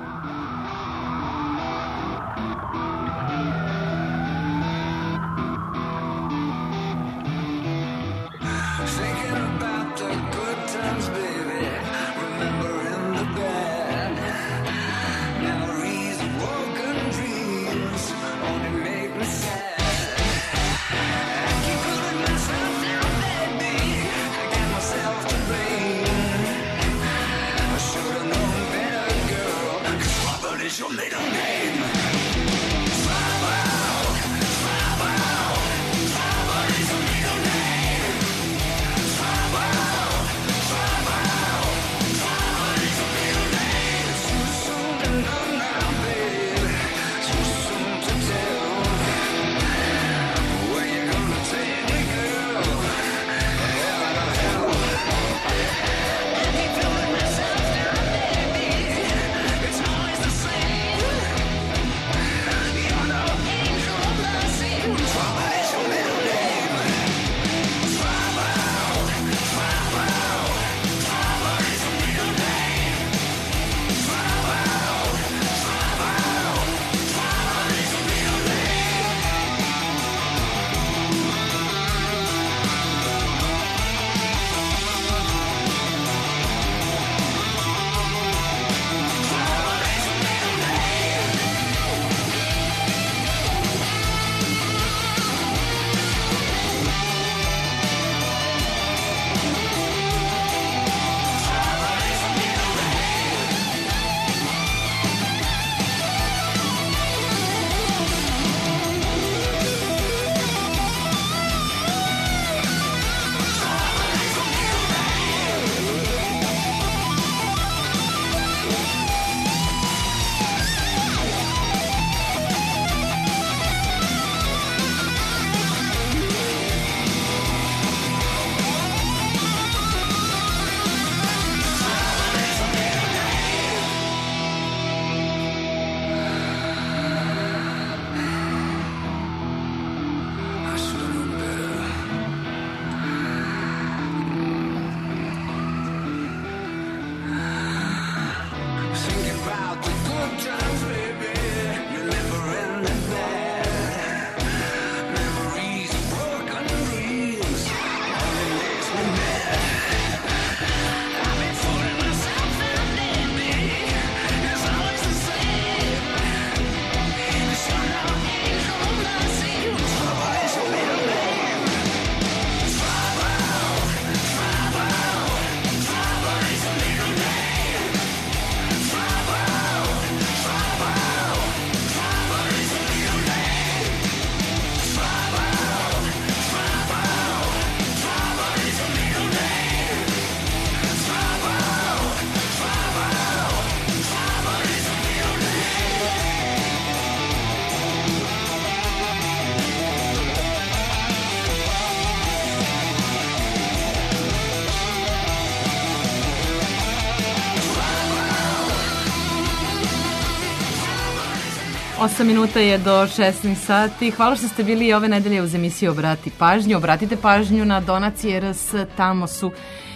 osam minuta je do šesnaest sati. Hvala što ste bili ove nedelje uz emisiju Obrati pažnju. Obratite pažnju na donacije R S, tamo su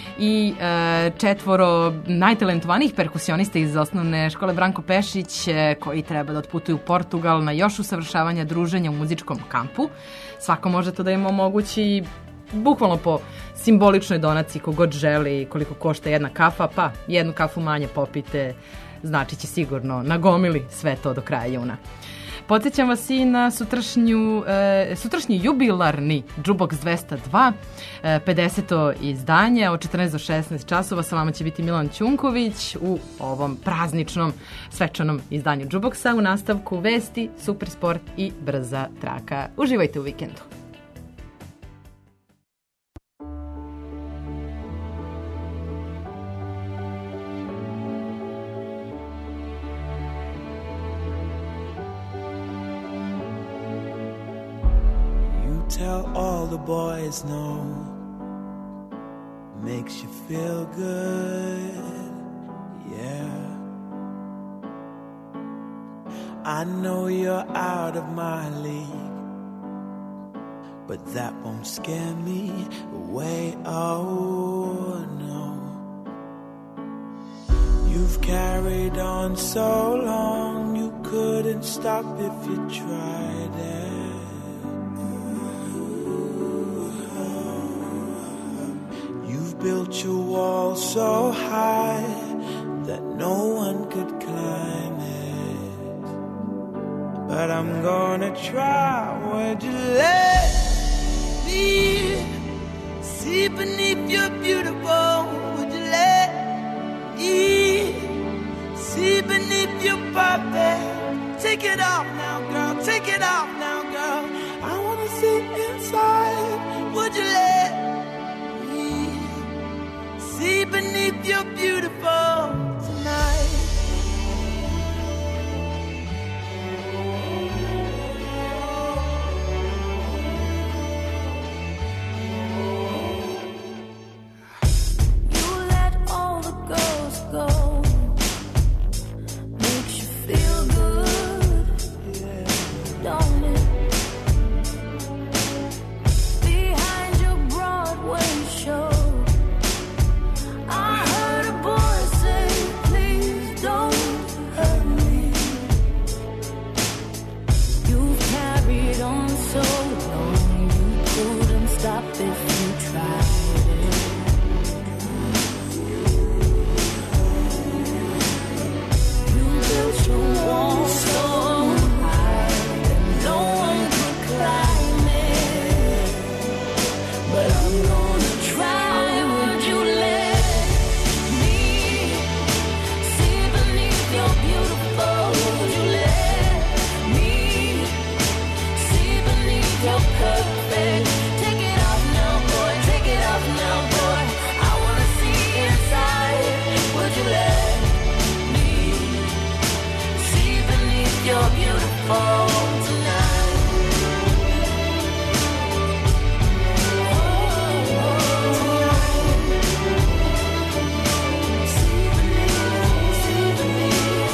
i e, četvoro najtalentovanijih perkusionista iz osnovne škole Branko Pešić e, koji treba da otputuju u Portugal na još usavršavanja druženja u muzičkom kampu. Svako može to da im omogući bukvalno po simboličnoj donaciji kogod želi, koliko košta jedna kafa, pa jednu kafu manje popite, znači će sigurno nagomili sve to do kraja juna. Podsjećam vas i na sutrašnju, e, sutrašnji jubilarni Jukebox dvesta dva, e, pedeseto izdanje, od četrnaest do šesnaest časova. Sa vama će biti Milan Ćunković u ovom prazničnom svečanom izdanju Jukeboxa. U nastavku vesti, super sport i brza traka. Uživajte u vikendu. Tell all the boys no, makes you feel good, yeah. I know you're out of my league, but that won't scare me away. Oh no. You've carried on so long, you couldn't stop if you tried it. You've built your wall so high that no one could climb it. But I'm gonna try. Would you let me see beneath your beautiful? Would you let me see beneath your perfect? Take it off now, girl. Take it off now, girl. I wanna see inside. Would you let me see beneath your beautiful tonight? Go. Makes you feel good, don't it? Behind your Broadway show, I heard a boy say, please don't hurt me. You've carried on so long, you couldn't stop if you tried. Wall so high that no one could climb it, but I'm gonna try. Would you let me see beneath your beautiful? Would you let me see beneath your perfect? Take it off now, boy. Take it off now, boy. I wanna see inside. Would you let you're beautiful tonight. Oh, tonight. See beneath, see beneath.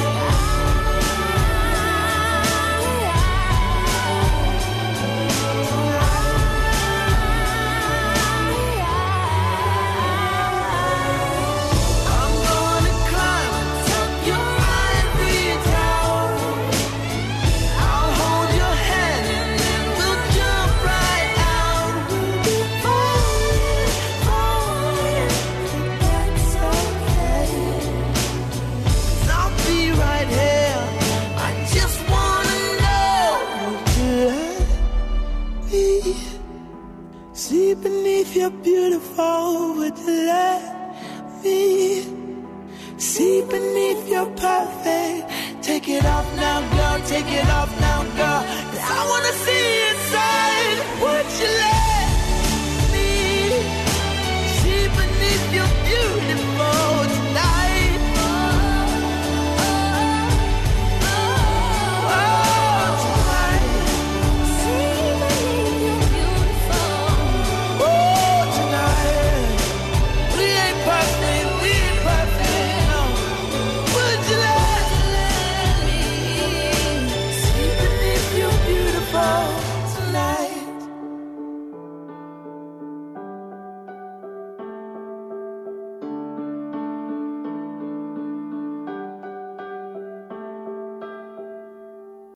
I'm gonna climb atop your ivory tower. I'll hold your hand and then we'll jump right out. We'll be falling, falling, that's okay. 'Cause I'll be right here. I just wanna know, would you let me see beneath your beautiful? Would you let me see beneath your perfect? Take it off now, girl. Take it off now, girl. 'Cause I wanna see inside. Would you let